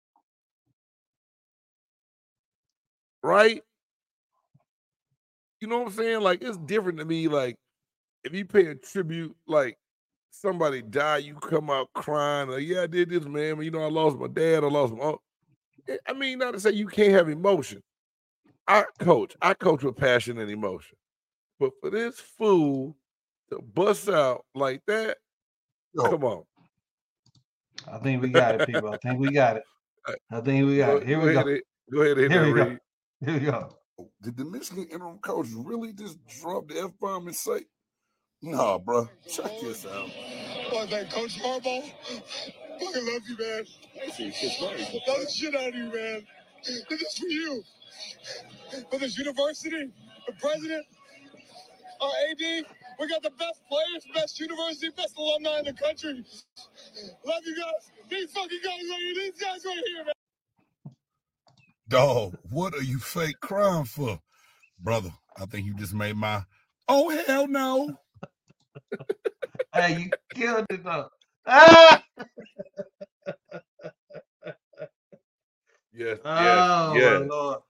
Right? You know what I'm saying? Like, it's different to me. Like, if you pay a tribute, like somebody died, you come out crying, like, yeah, I did this, man. But, you know, I lost my dad, I lost my uncle. I mean, not to say you can't have emotion. I coach. I coach with passion and emotion. But for this fool to bust out like that, oh. Come on. I think we got it, people. I think we got it. I think we got go, it. Here go we go. Ahead, go ahead and Here we read. go. Here we go. Did the Michigan interim coach really just drop the F-bomb and say, nah, bro, check this out. Fuck that Coach Harbaugh. Fucking love you, man. I see shit's right. Love the shit out of you, man. This is for you. For this university, the president, our A D, we got the best players, best university, best alumni in the country. Love you guys. These fucking guys right here. These guys right here, man. Dog, what are you fake crying for? Brother, I think you just made my, oh, hell no. Hey, you killed it, though. Ah! Yes, Oh, yes, yes. my Lord.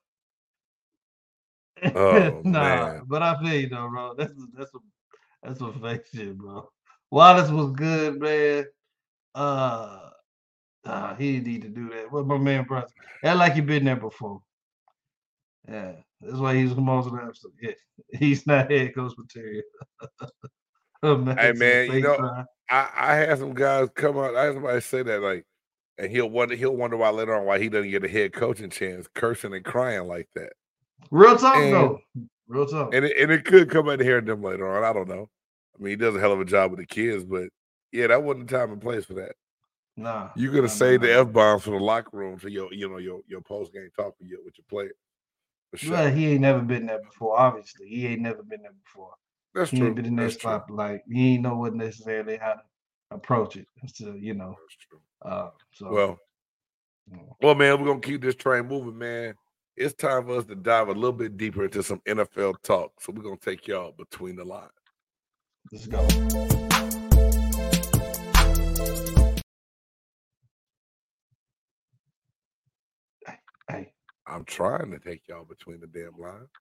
Oh, nah, man. but I feel you, though, bro. That's, that's, a, that's some fake shit, bro. Wallace was good, man. Uh, uh, he didn't need to do that. What my man, brother? Act like he been there before. Yeah, that's why he's the most of the episode. Yeah, he's not head coach material. Oh, man, Hey, some man, you fake know, cry. I, I had some guys come out. I had somebody say that, like, and he'll wonder, he'll wonder why later on why he doesn't get a head coaching chance, cursing and crying like that. Real talk, And, though. Real talk. and, it, and it could come out of hearing them later on. I don't know. I mean, he does a hell of a job with the kids, but yeah, that wasn't the time and place for that. Nah, You're gonna nah, say nah, the nah. F bombs from the locker room for your, you know, your your post game talk with your with your players. For sure. Well, he ain't never been there before. Obviously, he ain't never been there before. That's He true. ain't been in that That's true. spot. Like he ain't know what necessarily how to approach it. So you know. That's true. Uh, so Well, well, man, we're gonna keep this train moving, man. It's time for us to dive a little bit deeper into some N F L talk. So we're gonna take y'all between the lines. let's go. Hey, I'm trying to take y'all between the damn lines.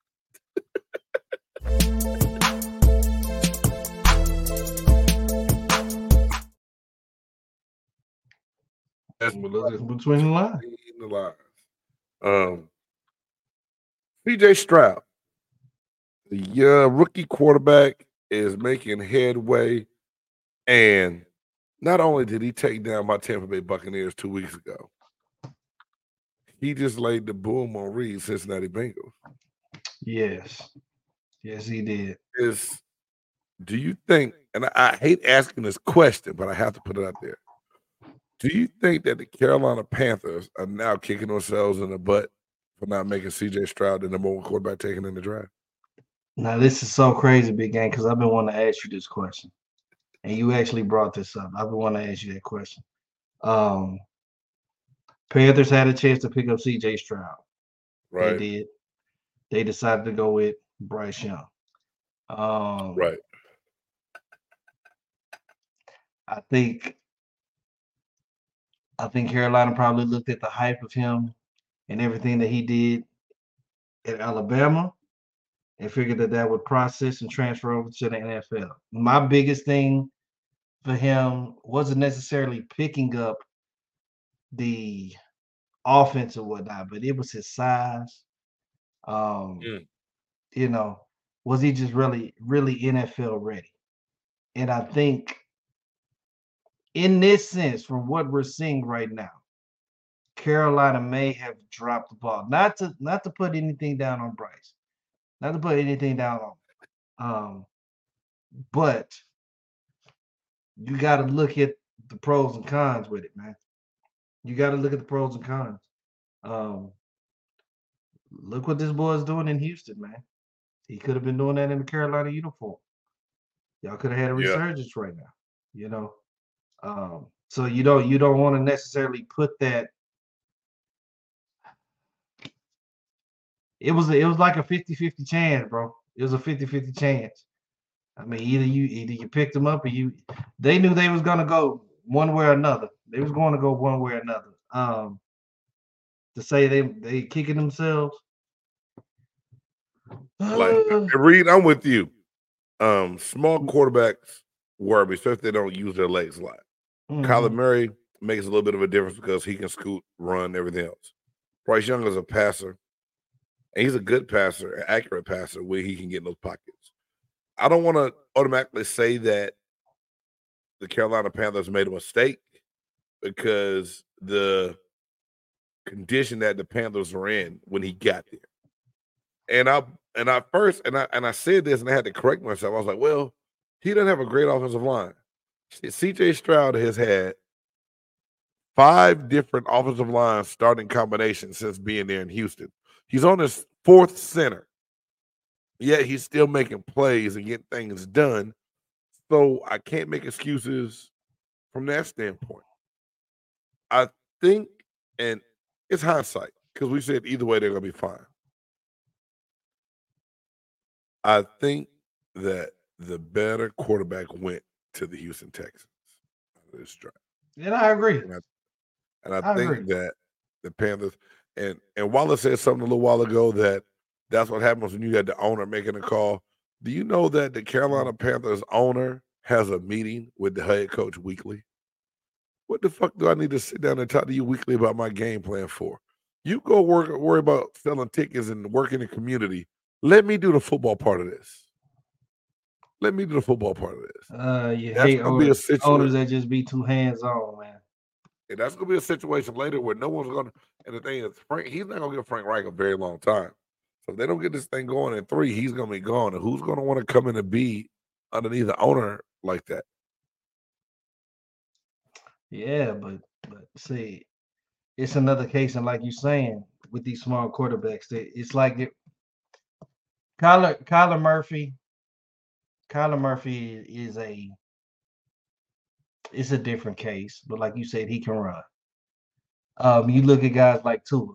That's between the lines. Between the lines. Um, C J Stroud, the uh, rookie quarterback, is making headway, and not only did he take down my Tampa Bay Buccaneers two weeks ago, he just laid the boom on Reed's Cincinnati Bengals. Yes, yes, he did. Is do you think? And I, I hate asking this question, but I have to put it out there. Do you think that the Carolina Panthers are now kicking themselves in the butt for not making C J Stroud the number one quarterback taken in the draft? Now this is so crazy, Big Gang, because I've been wanting to ask you this question, and you actually brought this up. I've been wanting to ask you that question. Um, Panthers had a chance to pick up C J Stroud. Right. They did. They decided to go with Bryce Young. Um, Right. I think. I think Carolina probably looked at the hype of him and everything that he did at Alabama and figured that that would process and transfer over to the N F L. My biggest thing for him wasn't necessarily picking up the offense or whatnot, but it was his size. Um, Mm. You know, was he just really, really N F L ready? And I think in this sense, from what we're seeing right now, Carolina may have dropped the ball. Not to not to put anything down on Bryce, not to put anything down on, um, but you got to look at the pros and cons with it, man. You got to look at the pros and cons. Um, look what this boy is doing in Houston, man. He could have been doing that in the Carolina uniform. Y'all could have had a Yeah. resurgence right now, you know. Um, so you don't you don't want to necessarily put that. It was a, it was like a fifty-fifty chance, bro. It was a fifty-fifty chance. I mean, either you either you picked them up or you they knew they was gonna go one way or another. They was going to go one way or another. Um, to say they they kicking themselves. Like Reed, I'm with you. Um, small quarterbacks worry me, especially if they don't use their legs a lot. Mhm. Kyler Murray makes a little bit of a difference because he can scoot, run, everything else. Bryce Young is a passer, and he's a good passer, an accurate passer where he can get in those pockets. I don't want to automatically say that the Carolina Panthers made a mistake because the condition that the Panthers were in when he got there. And I and I first and I and I said this and I had to correct myself. I was like, well, he doesn't have a great offensive line. C J Stroud has had five different offensive line starting combinations since being there in Houston. He's on his fourth center. Yet he's still making plays and getting things done. So I can't make excuses from that standpoint. I think, and it's hindsight. because we said either way they're going to be fine. I think that the better quarterback went to the Houston Texans this draft. And I agree. And I, and I, I think agree. that the Panthers and and Wallace said something a little while ago that that's what happens when you got the owner making a call. Do you know that the Carolina Panthers owner has a meeting with the head coach weekly? What the fuck do I need to sit down and talk to you weekly about my game plan for? You go work worry about selling tickets and work in the community. Let me do the football part of this. Let me do the football part of this. Uh, you That's hate gonna be a owners, situation. owners that just be too hands on, man. And that's gonna be a situation later where no one's gonna. And the thing is, Frank, he's not gonna give Frank Reich a very long time. So if they don't get this thing going in three, he's gonna be gone. And who's gonna want to come in and be underneath the owner like that? Yeah, but but see, it's another case, and like you're saying, with these small quarterbacks, that it's like it. Kyler Kyler Murphy, Kyler Murphy is a it's a different case, but like you said, he can run. Um, you look at guys like Tua.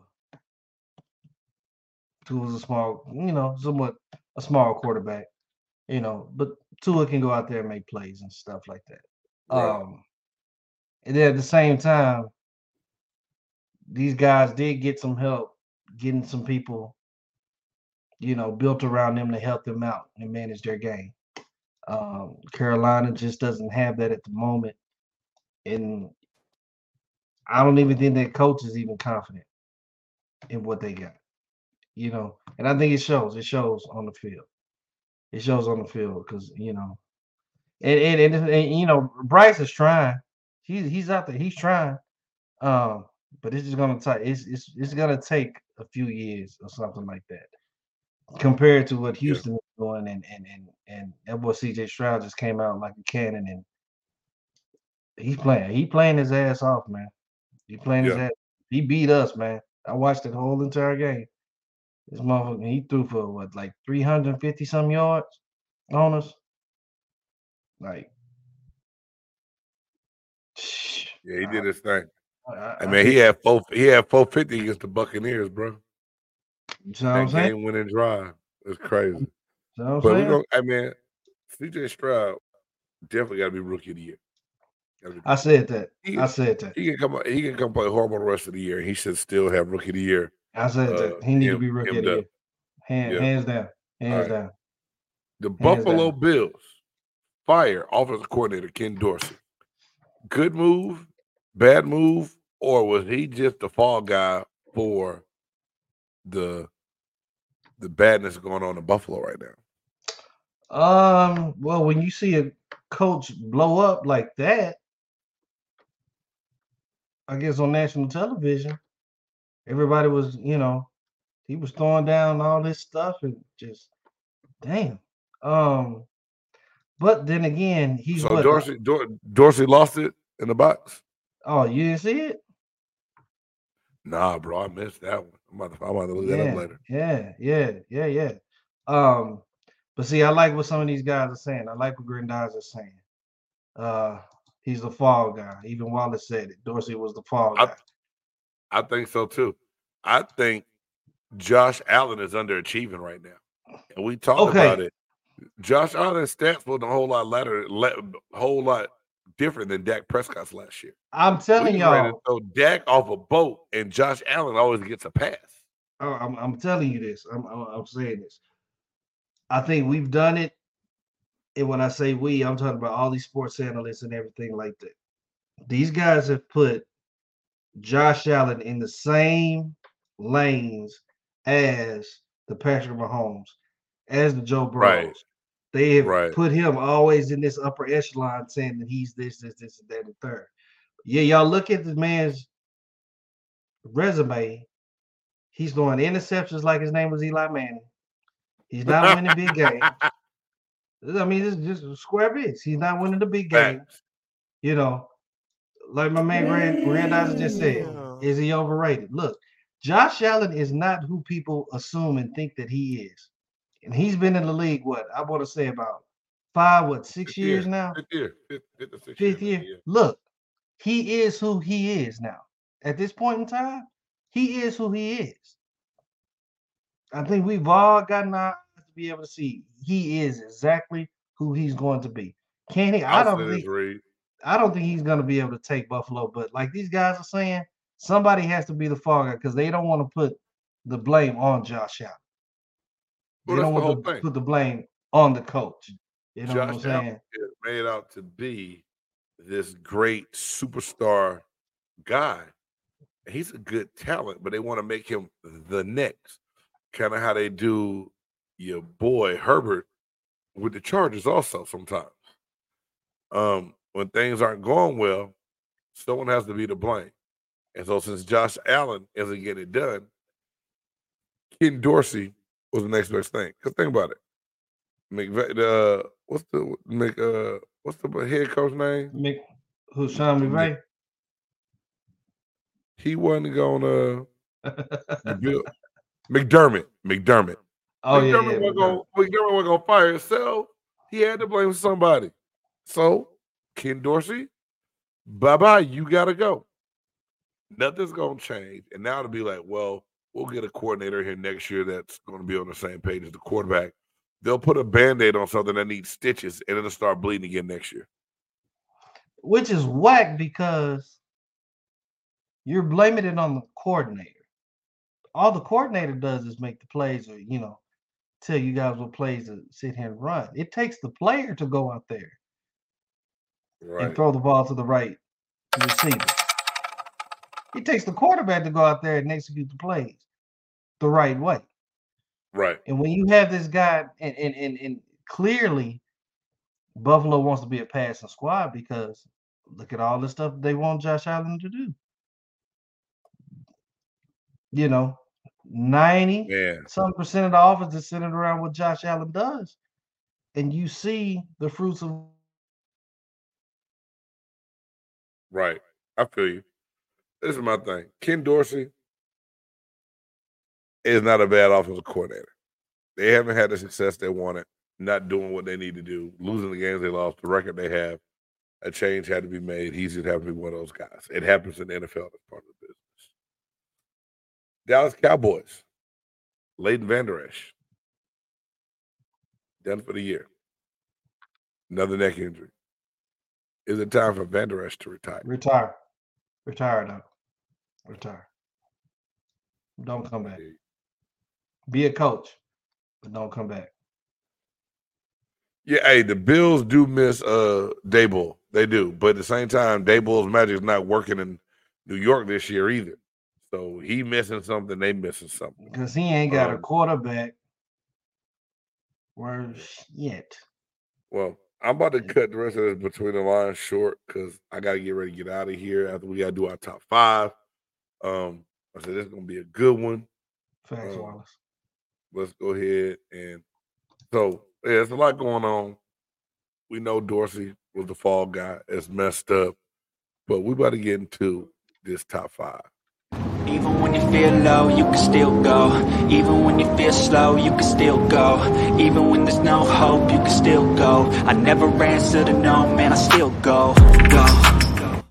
Tua's a small, you know, somewhat a small quarterback, you know, but Tua can go out there and make plays and stuff like that. Right. Um, and then at the same time, these guys did get some help getting some people, you know, built around them to help them out and manage their game. Um, Carolina just doesn't have that at the moment. And I don't even think that coach is even confident in what they got, you know. And I think it shows. It shows on the field. It shows on the field because, you know, and and, and and you know, Bryce is trying. He's he's out there. He's trying. Um, but it's just gonna take. It's it's it's gonna take a few years or something like that, compared to what Houston yeah. is doing. And and and and that boy C J Stroud just came out like a cannon, and he's playing. He playing his ass off, man. He playing yeah. his ass. He beat us, man. I watched the whole entire game. This motherfucker, he threw for what, like three hundred fifty some yards on us. Like, yeah, he did his thing. I, I, I mean, he had four. He had four fifty against the Buccaneers, bro. You know what I'm saying? Game winning drive. It's crazy. You know but we gonna. I mean, C J Stroud definitely got to be rookie of the year. I said that. He, I said that. He can come. He can come play horrible the rest of the year. He should still have rookie of the year. I said uh, that. He need to be rookie of the year. Hand, yeah. Hands down. Hands right. down. The hands Buffalo down. Bills fire offensive coordinator Ken Dorsey. Good move, bad move, or was he just the fall guy for the the badness going on in Buffalo right now? Um. Well, when you see a coach blow up like that, I guess on national television, everybody was, you know, he was throwing down all this stuff and just, damn. Um, but then again, he's so what, Dorsey. Dor- Dorsey lost it in the box. Oh, you didn't see it? Nah, bro, I missed that one. I'm about to, I'm about to look yeah, that up later. Yeah, yeah, yeah, yeah. Um, but see, I like what some of these guys are saying. I like what Grandize is saying. Uh, he's the fall guy. Even Wallace said it. Dorsey was the fall guy. I, I think so too. I think Josh Allen is underachieving right now, and we talked okay. about it. Josh Allen's stats wasn't a whole lot latter, a whole lot different than Dak Prescott's last year. I'm telling y'all. So Dak off a boat, and Josh Allen always gets a pass. Oh, I'm, I'm telling you this. I'm, I'm, I'm saying this. I think we've done it. And when I say we, I'm talking about all these sports analysts and everything like that. These guys have put Josh Allen in the same lanes as the Patrick Mahomes, as the Joe Burrows. Right. They have right. put him always in this upper echelon, saying that he's this, this, this, and that, and third. Yeah, y'all look at the man's resume. He's throwing interceptions like his name was Eli Manning. He's not winning big games. I mean, it's just square biz. He's not winning the big games. You know, like my man Grand Grandizer just said, is he overrated? Look, Josh Allen is not who people assume and think that he is. And he's been in the league, what, I want to say about five, what, six fifth years year. now? Fifth year. Fifth, fifth, fifth year. year. Look, he is who he is now. At this point in time, he is who he is. I think we've all gotten our eyes to be able to see he is exactly who he's going to be. Can he? I I'll say don't this, think Reed. I don't think he's going to be able to take Buffalo, but like these guys are saying, somebody has to be the fall guy because they don't want to put the blame on Josh Allen. They Well, that's don't the whole want to thing. put the blame on the coach. You know what I'm Josh Allen saying? is made out to be this great superstar guy. He's a good talent, but they want to make him the next. Kind of how they do your boy Herbert with the Chargers also sometimes. Um, when things aren't going well, someone has to be to blame. And so since Josh Allen isn't getting it done, Ken Dorsey was the next best thing. Because think about it. McVay, uh, what's the Mc, uh, what's the head coach name? Mc, who's Sean McVay? He wasn't gonna uh, build McDermott. McDermott. Oh McDermott, yeah, yeah. wasn't gonna, McDermott wasn't gonna fire himself. He had to blame somebody. So Ken Dorsey, bye bye. You gotta go. Nothing's gonna change. And now to be like, well, we'll get a coordinator here next year that's going to be on the same page as the quarterback. They'll put a Band-Aid on something that needs stitches, and it'll start bleeding again next year. Which is whack because you're blaming it on the coordinator. All the coordinator does is make the plays or, you know, tell you guys what plays to sit here and run. It takes the player to go out there right. and throw the ball to the right receiver. It takes the quarterback to go out there and execute the plays the right way. Right. And when you have this guy, and and and, and clearly Buffalo wants to be a passing squad because look at all the stuff they want Josh Allen to do. You know, ninety yeah. some percent of the offense is centered around what Josh Allen does. And you see the fruits of. Right. I feel you. This is my thing. Ken Dorsey is not a bad offensive coordinator. They haven't had the success they wanted, not doing what they need to do, losing the games they lost, the record they have. A change had to be made. He's just happened to be one of those guys. It happens in the N F L. That's part of the business. Dallas Cowboys, Leighton Vander Esch, done for the year. Another neck injury. Is it time for Vander Esch to retire? Retire. Retire now. Retire. Don't come back. Be a coach, but don't come back. Yeah, hey, the Bills do miss uh Daboll. They do. But at the same time, Daboll's magic is not working in New York this year either. So he missing something, they missing something. Because he ain't got um, a quarterback. Where yet. Well, I'm about to cut the rest of this between the lines short because I got to get ready to get out of here after we got to do our top five. Um, I said this is going to be a good one. Facts, um, Wallace. Let's go ahead. And so, yeah, there's a lot going on. We know Dorsey was the fall guy. It's messed up. But we about to get into this top five. Even when you feel low, you can still go. Even when you feel slow, you can still go. Even when there's no hope, you can still go. I never answer to no, man, I still go. Go.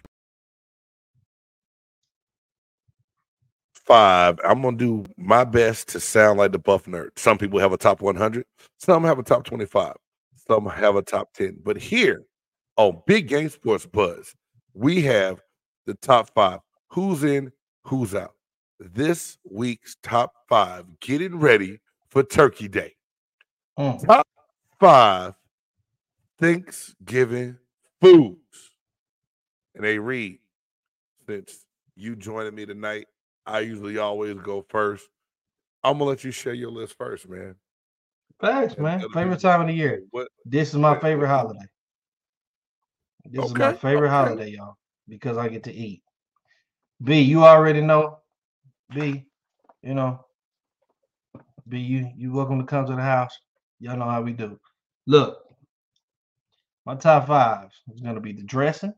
Five, I'm going to do my best to sound like the Buff Nerd. Some people have a top one hundred. Some have a top twenty-five. Some have a top ten. But here on Big Game Sports Buzz, we have the top five. Who's in? Who's out? This week's top five, getting ready for Turkey Day. Mm. Top five Thanksgiving foods. And they read, since you joining me tonight, I usually always go first. I'm going to let you share your list first, man. Facts, man. Favorite time of the year. What, this is my favorite holiday. This okay, is my favorite okay. holiday, y'all, because I get to eat. B, you already know. B, you know. B, you you welcome to come to the house. Y'all know how we do. Look, my top five is going to be the dressing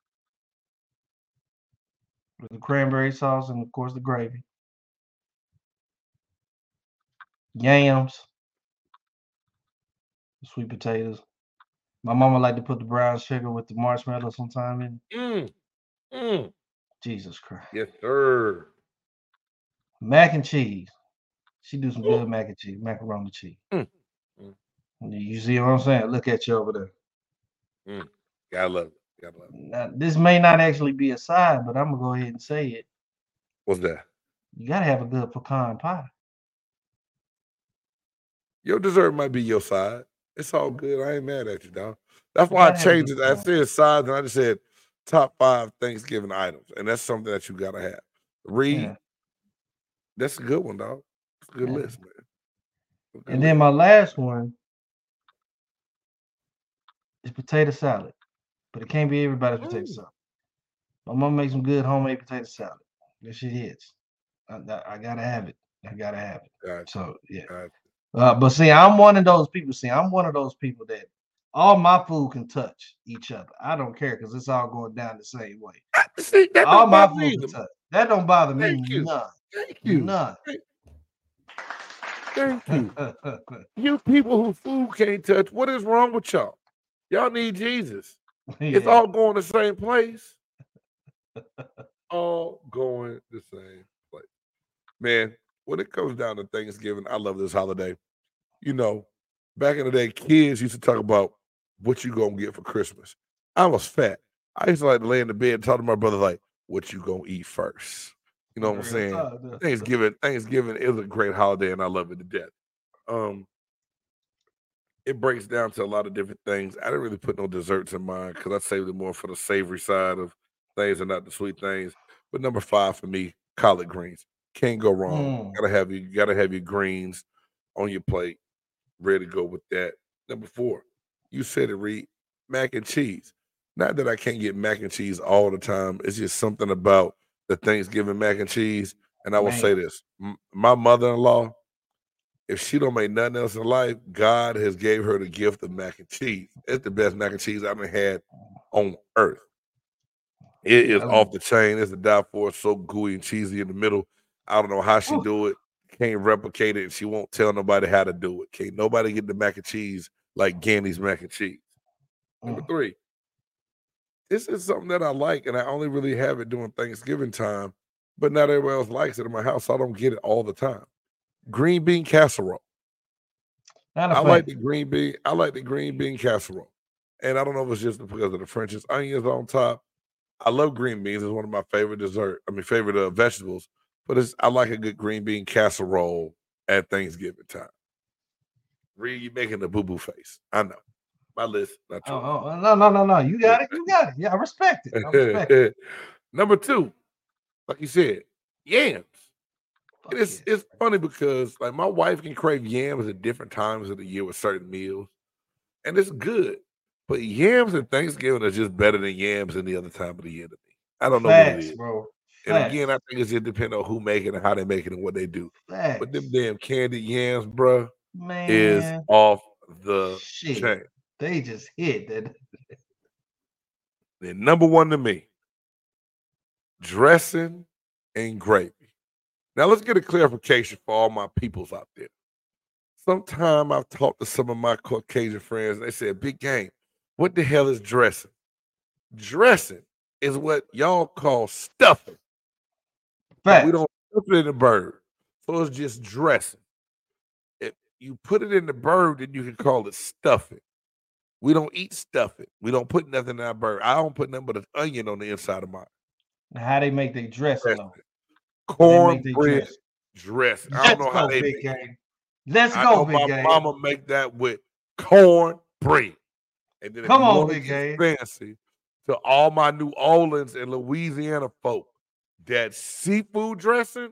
with the cranberry sauce and, of course, the gravy. Yams. Sweet potatoes. My mama like to put the brown sugar with the marshmallow sometime in. Mm. Mm. Jesus Christ. Yes, sir. Mac and cheese. She do some good mac and cheese, macaroni cheese. Mm. Mm. You see what I'm saying? Look at you over there. Mm. Gotta love it. Gotta love it. Now, this may not actually be a side, but I'm gonna go ahead and say it. What's that? You gotta have a good pecan pie. Your dessert might be your side. It's all good. I ain't mad at you, dog. That's You why I gotta have a changed good it. I pie. said sides, and I just said top five Thanksgiving items, and that's something that you gotta have. Read. Yeah. That's a good one, dog. It's a good Yeah. list, man. It's a good And then list. my last one is potato salad, but it can't be everybody's potato Mm. salad. My mom makes some good homemade potato salad. That shit hits. I, I, I gotta have it. I gotta have it. Gotcha. So yeah. Gotcha. Uh, but see, I'm one of those people. See, I'm one of those people that all my food can touch each other. I don't care because it's all going down the same way. See, that All don't my bother me food can either. touch. That don't bother me Thank you. none. Thank you. None. Thank you. You people who food can't touch, what is wrong with y'all? Y'all need Jesus. It's Yeah. all going the same place. All going the same place. Man, when it comes down to Thanksgiving, I love this holiday. You know, back in the day, kids used to talk about what you gonna get for Christmas. I was fat. I used to like to lay in the bed and talk to my brother like, what you gonna eat first? You know what I'm Real saying? talk, though. Thanksgiving, Thanksgiving is a great holiday, and I love it to death. Um, it breaks down to a lot of different things. I didn't really put no desserts in mine because I saved it more for the savory side of things and not the sweet things. But number five for me, collard greens. Can't go wrong. Mm. Gotta have you gotta have your greens on your plate, ready to go with that. Number four, you said it, Reed, mac and cheese. Not that I can't get mac and cheese all the time. It's just something about the Thanksgiving mac and cheese. And I will say Man. this: m- my mother-in-law, if she don't make nothing else in life, God has gave her the gift of mac and cheese. It's the best mac and cheese I've ever had on earth. It is I off the chain. It's a die for. It's so gooey and cheesy in the middle. I don't know how she Ooh. do it. Can't replicate it, and she won't tell nobody how to do it. Can't nobody get the mac and cheese like Gandy's mac and cheese. Number Mm. three, this is something that I like, and I only really have it during Thanksgiving time, but not everybody else likes it in my house, so I don't get it all the time. Green bean casserole. Not a I like fan. the green bean. I like the green bean casserole, and I don't know if it's just because of the French's onions on top. I love green beans. It's one of my favorite dessert. I mean, favorite uh, vegetables. But it's I like a good green bean casserole at Thanksgiving time. Reed, you making the boo boo face. I know. My list, not Oh, yours. oh, no, no, no, no. You got it. You got it. Yeah, I respect it. I respect it. Number two, like you said, yams. Fuck And it's yeah. it's funny because like my wife can crave yams at different times of the year with certain meals, and it's good. But yams at Thanksgiving are just better than yams any other time of the year to me. I don't know what it Facts, is. bro. And Facts. again, I think it's just depending on who make it and how they make it and what they do. But them Facts. damn candied yams, bruh, is Man, off the shit. chain. They just hit that. Then number one to me, dressing and gravy. Now let's get a clarification for all my peoples out there. Sometime I've talked to some of my Caucasian friends, and they said, Big Game, what the hell is dressing? Dressing is what y'all call stuffing. But we Facts. don't stuff it in the bird. So it's just dressing. If you put it in the bird, then you can call it stuffing. We don't eat stuffing. We don't put nothing in our bird. I don't put nothing but an onion on the inside of mine. Now, how they make their dressing though? Cornbread They make their dress. dressing. I Let's don't know how go, they big make it. game. Let's I go, know big my game. mama make that with cornbread. And then if Come you on, want to big get game. fancy, to all my New Orleans and Louisiana folk, that seafood dressing,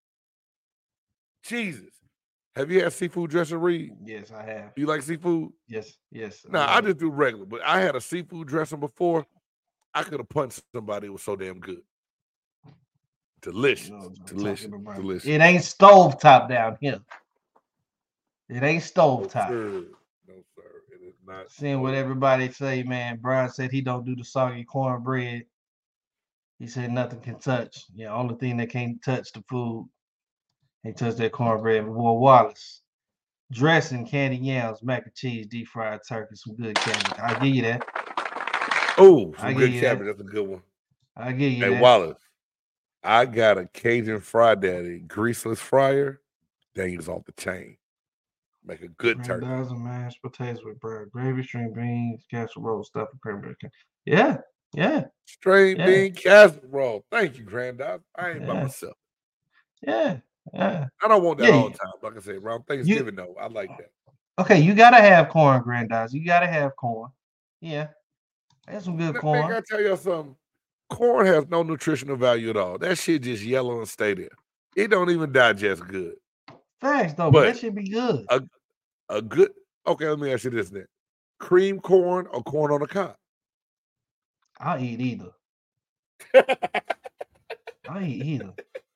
Jesus. Have you had seafood dressing, Reed? Yes, I have. You like seafood? Yes, yes. No, I love it. just do regular, but I had a seafood dressing before. I could have punched somebody. It was so damn good. Delicious. You know what I'm delicious. talking about. Delicious. It ain't stovetop down here. It ain't No, stovetop. sir. No, sir. It is not. Seeing what everybody say, man. Brian said he don't do the soggy cornbread. He said nothing can touch. Yeah, only thing that can't touch the food. Ain't touch that cornbread. Boy, Wallace. Dressing, candy yams, mac and cheese, deep fried turkey, some good cabbage. I'll give you that. Oh, I some give good you that. cabbage. That's a good one. I'll give you Hey, that. Wallace. I got a Cajun fried daddy, greaseless fryer. Daniels off the chain. Make a good turkey. Dozen mashed potatoes with bread, gravy, string beans, casserole, stuffed with cranberry. Yeah, yeah, String yeah. bean casserole. Thank you, Granddad. I ain't by Yeah. myself. yeah, yeah. I don't want that Yeah, all the time. Like I said, around Thanksgiving, though, I like that. Okay, you gotta have corn, Granddad. You gotta have corn. Yeah, that's some good Man, corn. I gotta tell you something. Corn has no nutritional value at all. That shit just yellow and stay there. It don't even digest good. Facts though, but, But that should be good. A, a good okay, let me ask you this then. Cream corn or corn on the cob? I'll eat either. I'll eat either.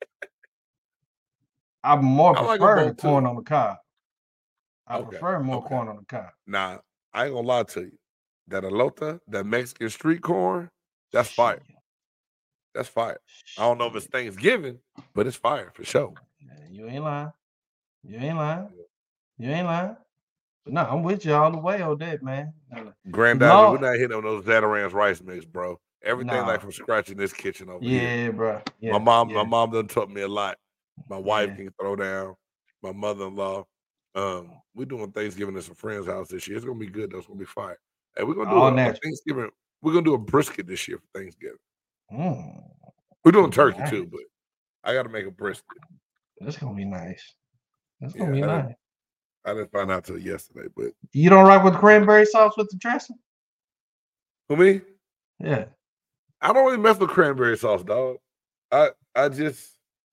I more I like 'em prefer the both, corn too. on the cob. I Okay, prefer more okay. corn on the cob. Nah, I ain't gonna lie to you. That elota, that Mexican street corn, that's fire. Shit. That's fire. I don't know if it's Thanksgiving, but it's fire for sure. Yeah, you ain't lying. You ain't lying. You ain't lying. But no, I'm with you all the way on that, man. Granddad, No- we're not hitting on those Zatarans rice mix, bro. Everything Nah. like from scratch in this kitchen over here. Yeah, bro. Yeah, my mom, yeah. my mom done taught me a lot. My wife Yeah. can throw down. My mother-in-law. Um, we're doing Thanksgiving at some friends' house this year. It's gonna be good though. It's gonna be fire. Hey, we're gonna do All a, a natural. Thanksgiving. We're gonna do a brisket this year for Thanksgiving. Mm, We're doing turkey Nice. too, but I got to make a brisket. that's gonna be nice. That's Yeah, gonna be I nice. didn't, I didn't find out till yesterday, but You don't rock with cranberry sauce with the dressing? for me, Yeah. I don't really mess with cranberry sauce, dog. I I just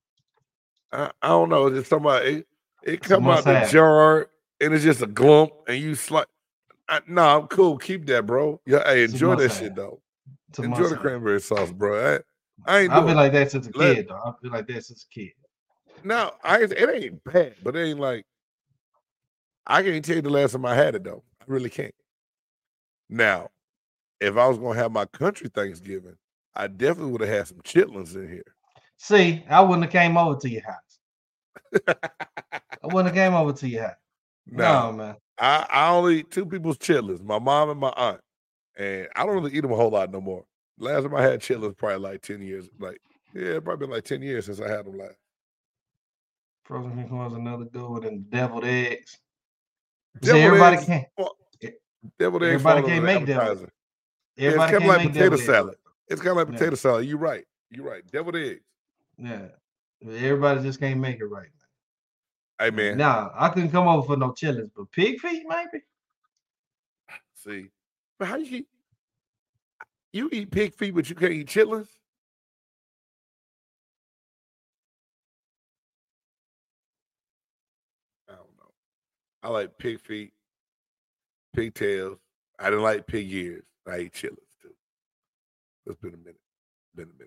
I, I don't know. It's just somebody it, it It's a come out the must-have. jar and it's just a glump and you slide. I, nah, I'm cool. Keep that, bro. Yeah, hey, It's a enjoy that must-have. shit though. It's a Enjoy the must-have. cranberry sauce, bro. I, I ain't I've doing been like that since a Let- kid, though. I've been like that since a kid. now. I ain't- it ain't bad, but it ain't like I can't tell you the last time I had it though. I really can't. Now, if I was gonna have my country Thanksgiving, I definitely would have had some chitlins in here. See, I wouldn't have came over to your house. I wouldn't have came over to your house. Now, No, man. I, I only eat two people's chitlins, my mom and my aunt. And I don't really eat them a whole lot no more. Last time I had chitlins probably like ten years. Like, yeah, it probably been like ten years since I had them last. Frozen pink corn is another good one, and deviled eggs. See, Deviled everybody eggs- can't. well, Deviled eggs Everybody fall can't under the make deviled. appetizer. Yeah, it's Everybody kind of can't like make potato deviled eggs. salad. It's kind of like Yeah. potato salad. You're right. You're right. Deviled eggs. Yeah, everybody just can't make it right. Hey, man. Nah, I couldn't come over for no chillins, but pig feet maybe. See, but how you eat? You eat pig feet, but you can't eat chitlins? I don't know. I like pig feet, pigtails. I didn't like pig ears. I eat chitlins too. It's been a minute. Been a minute.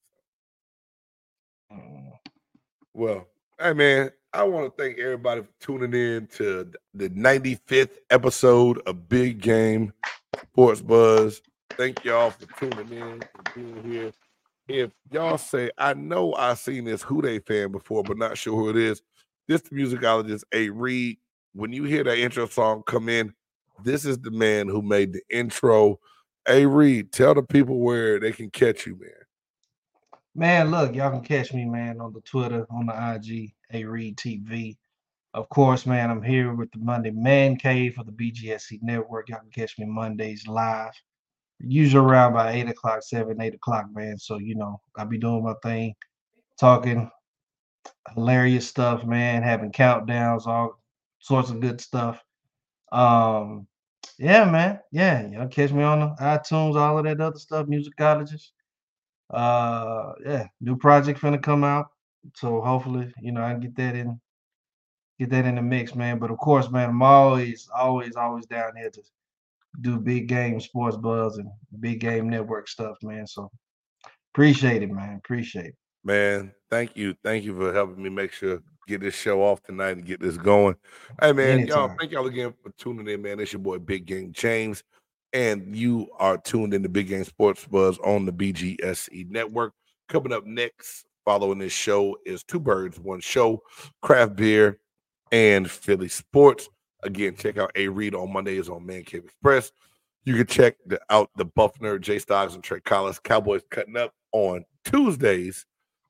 Mm. Well, hey man, I want to thank everybody for tuning in to the ninety-fifth episode of Big Game Sports Buzz. Thank y'all for tuning in and being here. If y'all say, I know I've seen this Who They fan before, but not sure who it is, this the musicologist A. Reed. When you hear that intro song come in, this is the man who made the intro. A. Reed, tell the people where they can catch you, man. Man, look, y'all can catch me, man, on the Twitter, on the I G, A Reed T V. Of course, man, I'm here with the Monday Man Cave for the B G S C Network. Y'all can catch me Mondays live, usually around by eight o'clock, seven, eight o'clock, man. So, you know, I'll be doing my thing, talking hilarious stuff, man, having countdowns, all sorts of good stuff. Um, yeah, man. Yeah, y'all catch me on the iTunes, all of that other stuff, musicologist. Uh, yeah, new project finna come out. So hopefully, you know, I can get that in, get that in the mix, man. But of course, man, I'm always, always, always down here to do big game sports buzz and big game network stuff, man. So appreciate it, man. Appreciate it. Man, thank you. Thank you for helping me make sure get this show off tonight and get this going. Hey man, y'all, Anytime. thank y'all again for tuning in, man. It's your boy Big Game James, and you are tuned in to Big Game Sports Buzz on the B G S E Network. Coming up next, following this show, is Two Birds, One Show, Craft Beer, and Philly Sports. Again, check out A. Reed on Mondays on Man Cave Express. You can check the, out the Buff Nerd, Jay Stocks, and Trey Collins, Cowboys Cutting Up on Tuesdays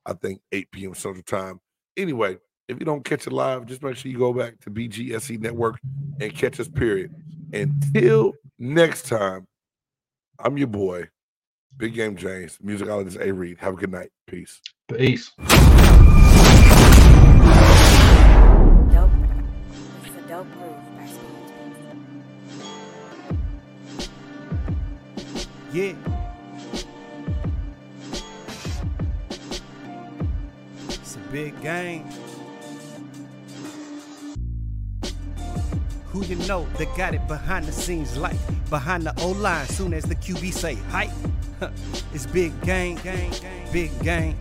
I think eight p.m. Central Time. Anyway, if you don't catch it live, just make sure you go back to B G S C Network and catch us, period. Until next time, I'm your boy, Big Game James, musicologist A. Reed. Have a good night. Peace. Peace. Dope. It's a dope groove. Yeah. It's a big game. Who you know that got it behind the scenes like behind the O-line soon as the Q B say hype? It's big game, gang, big game.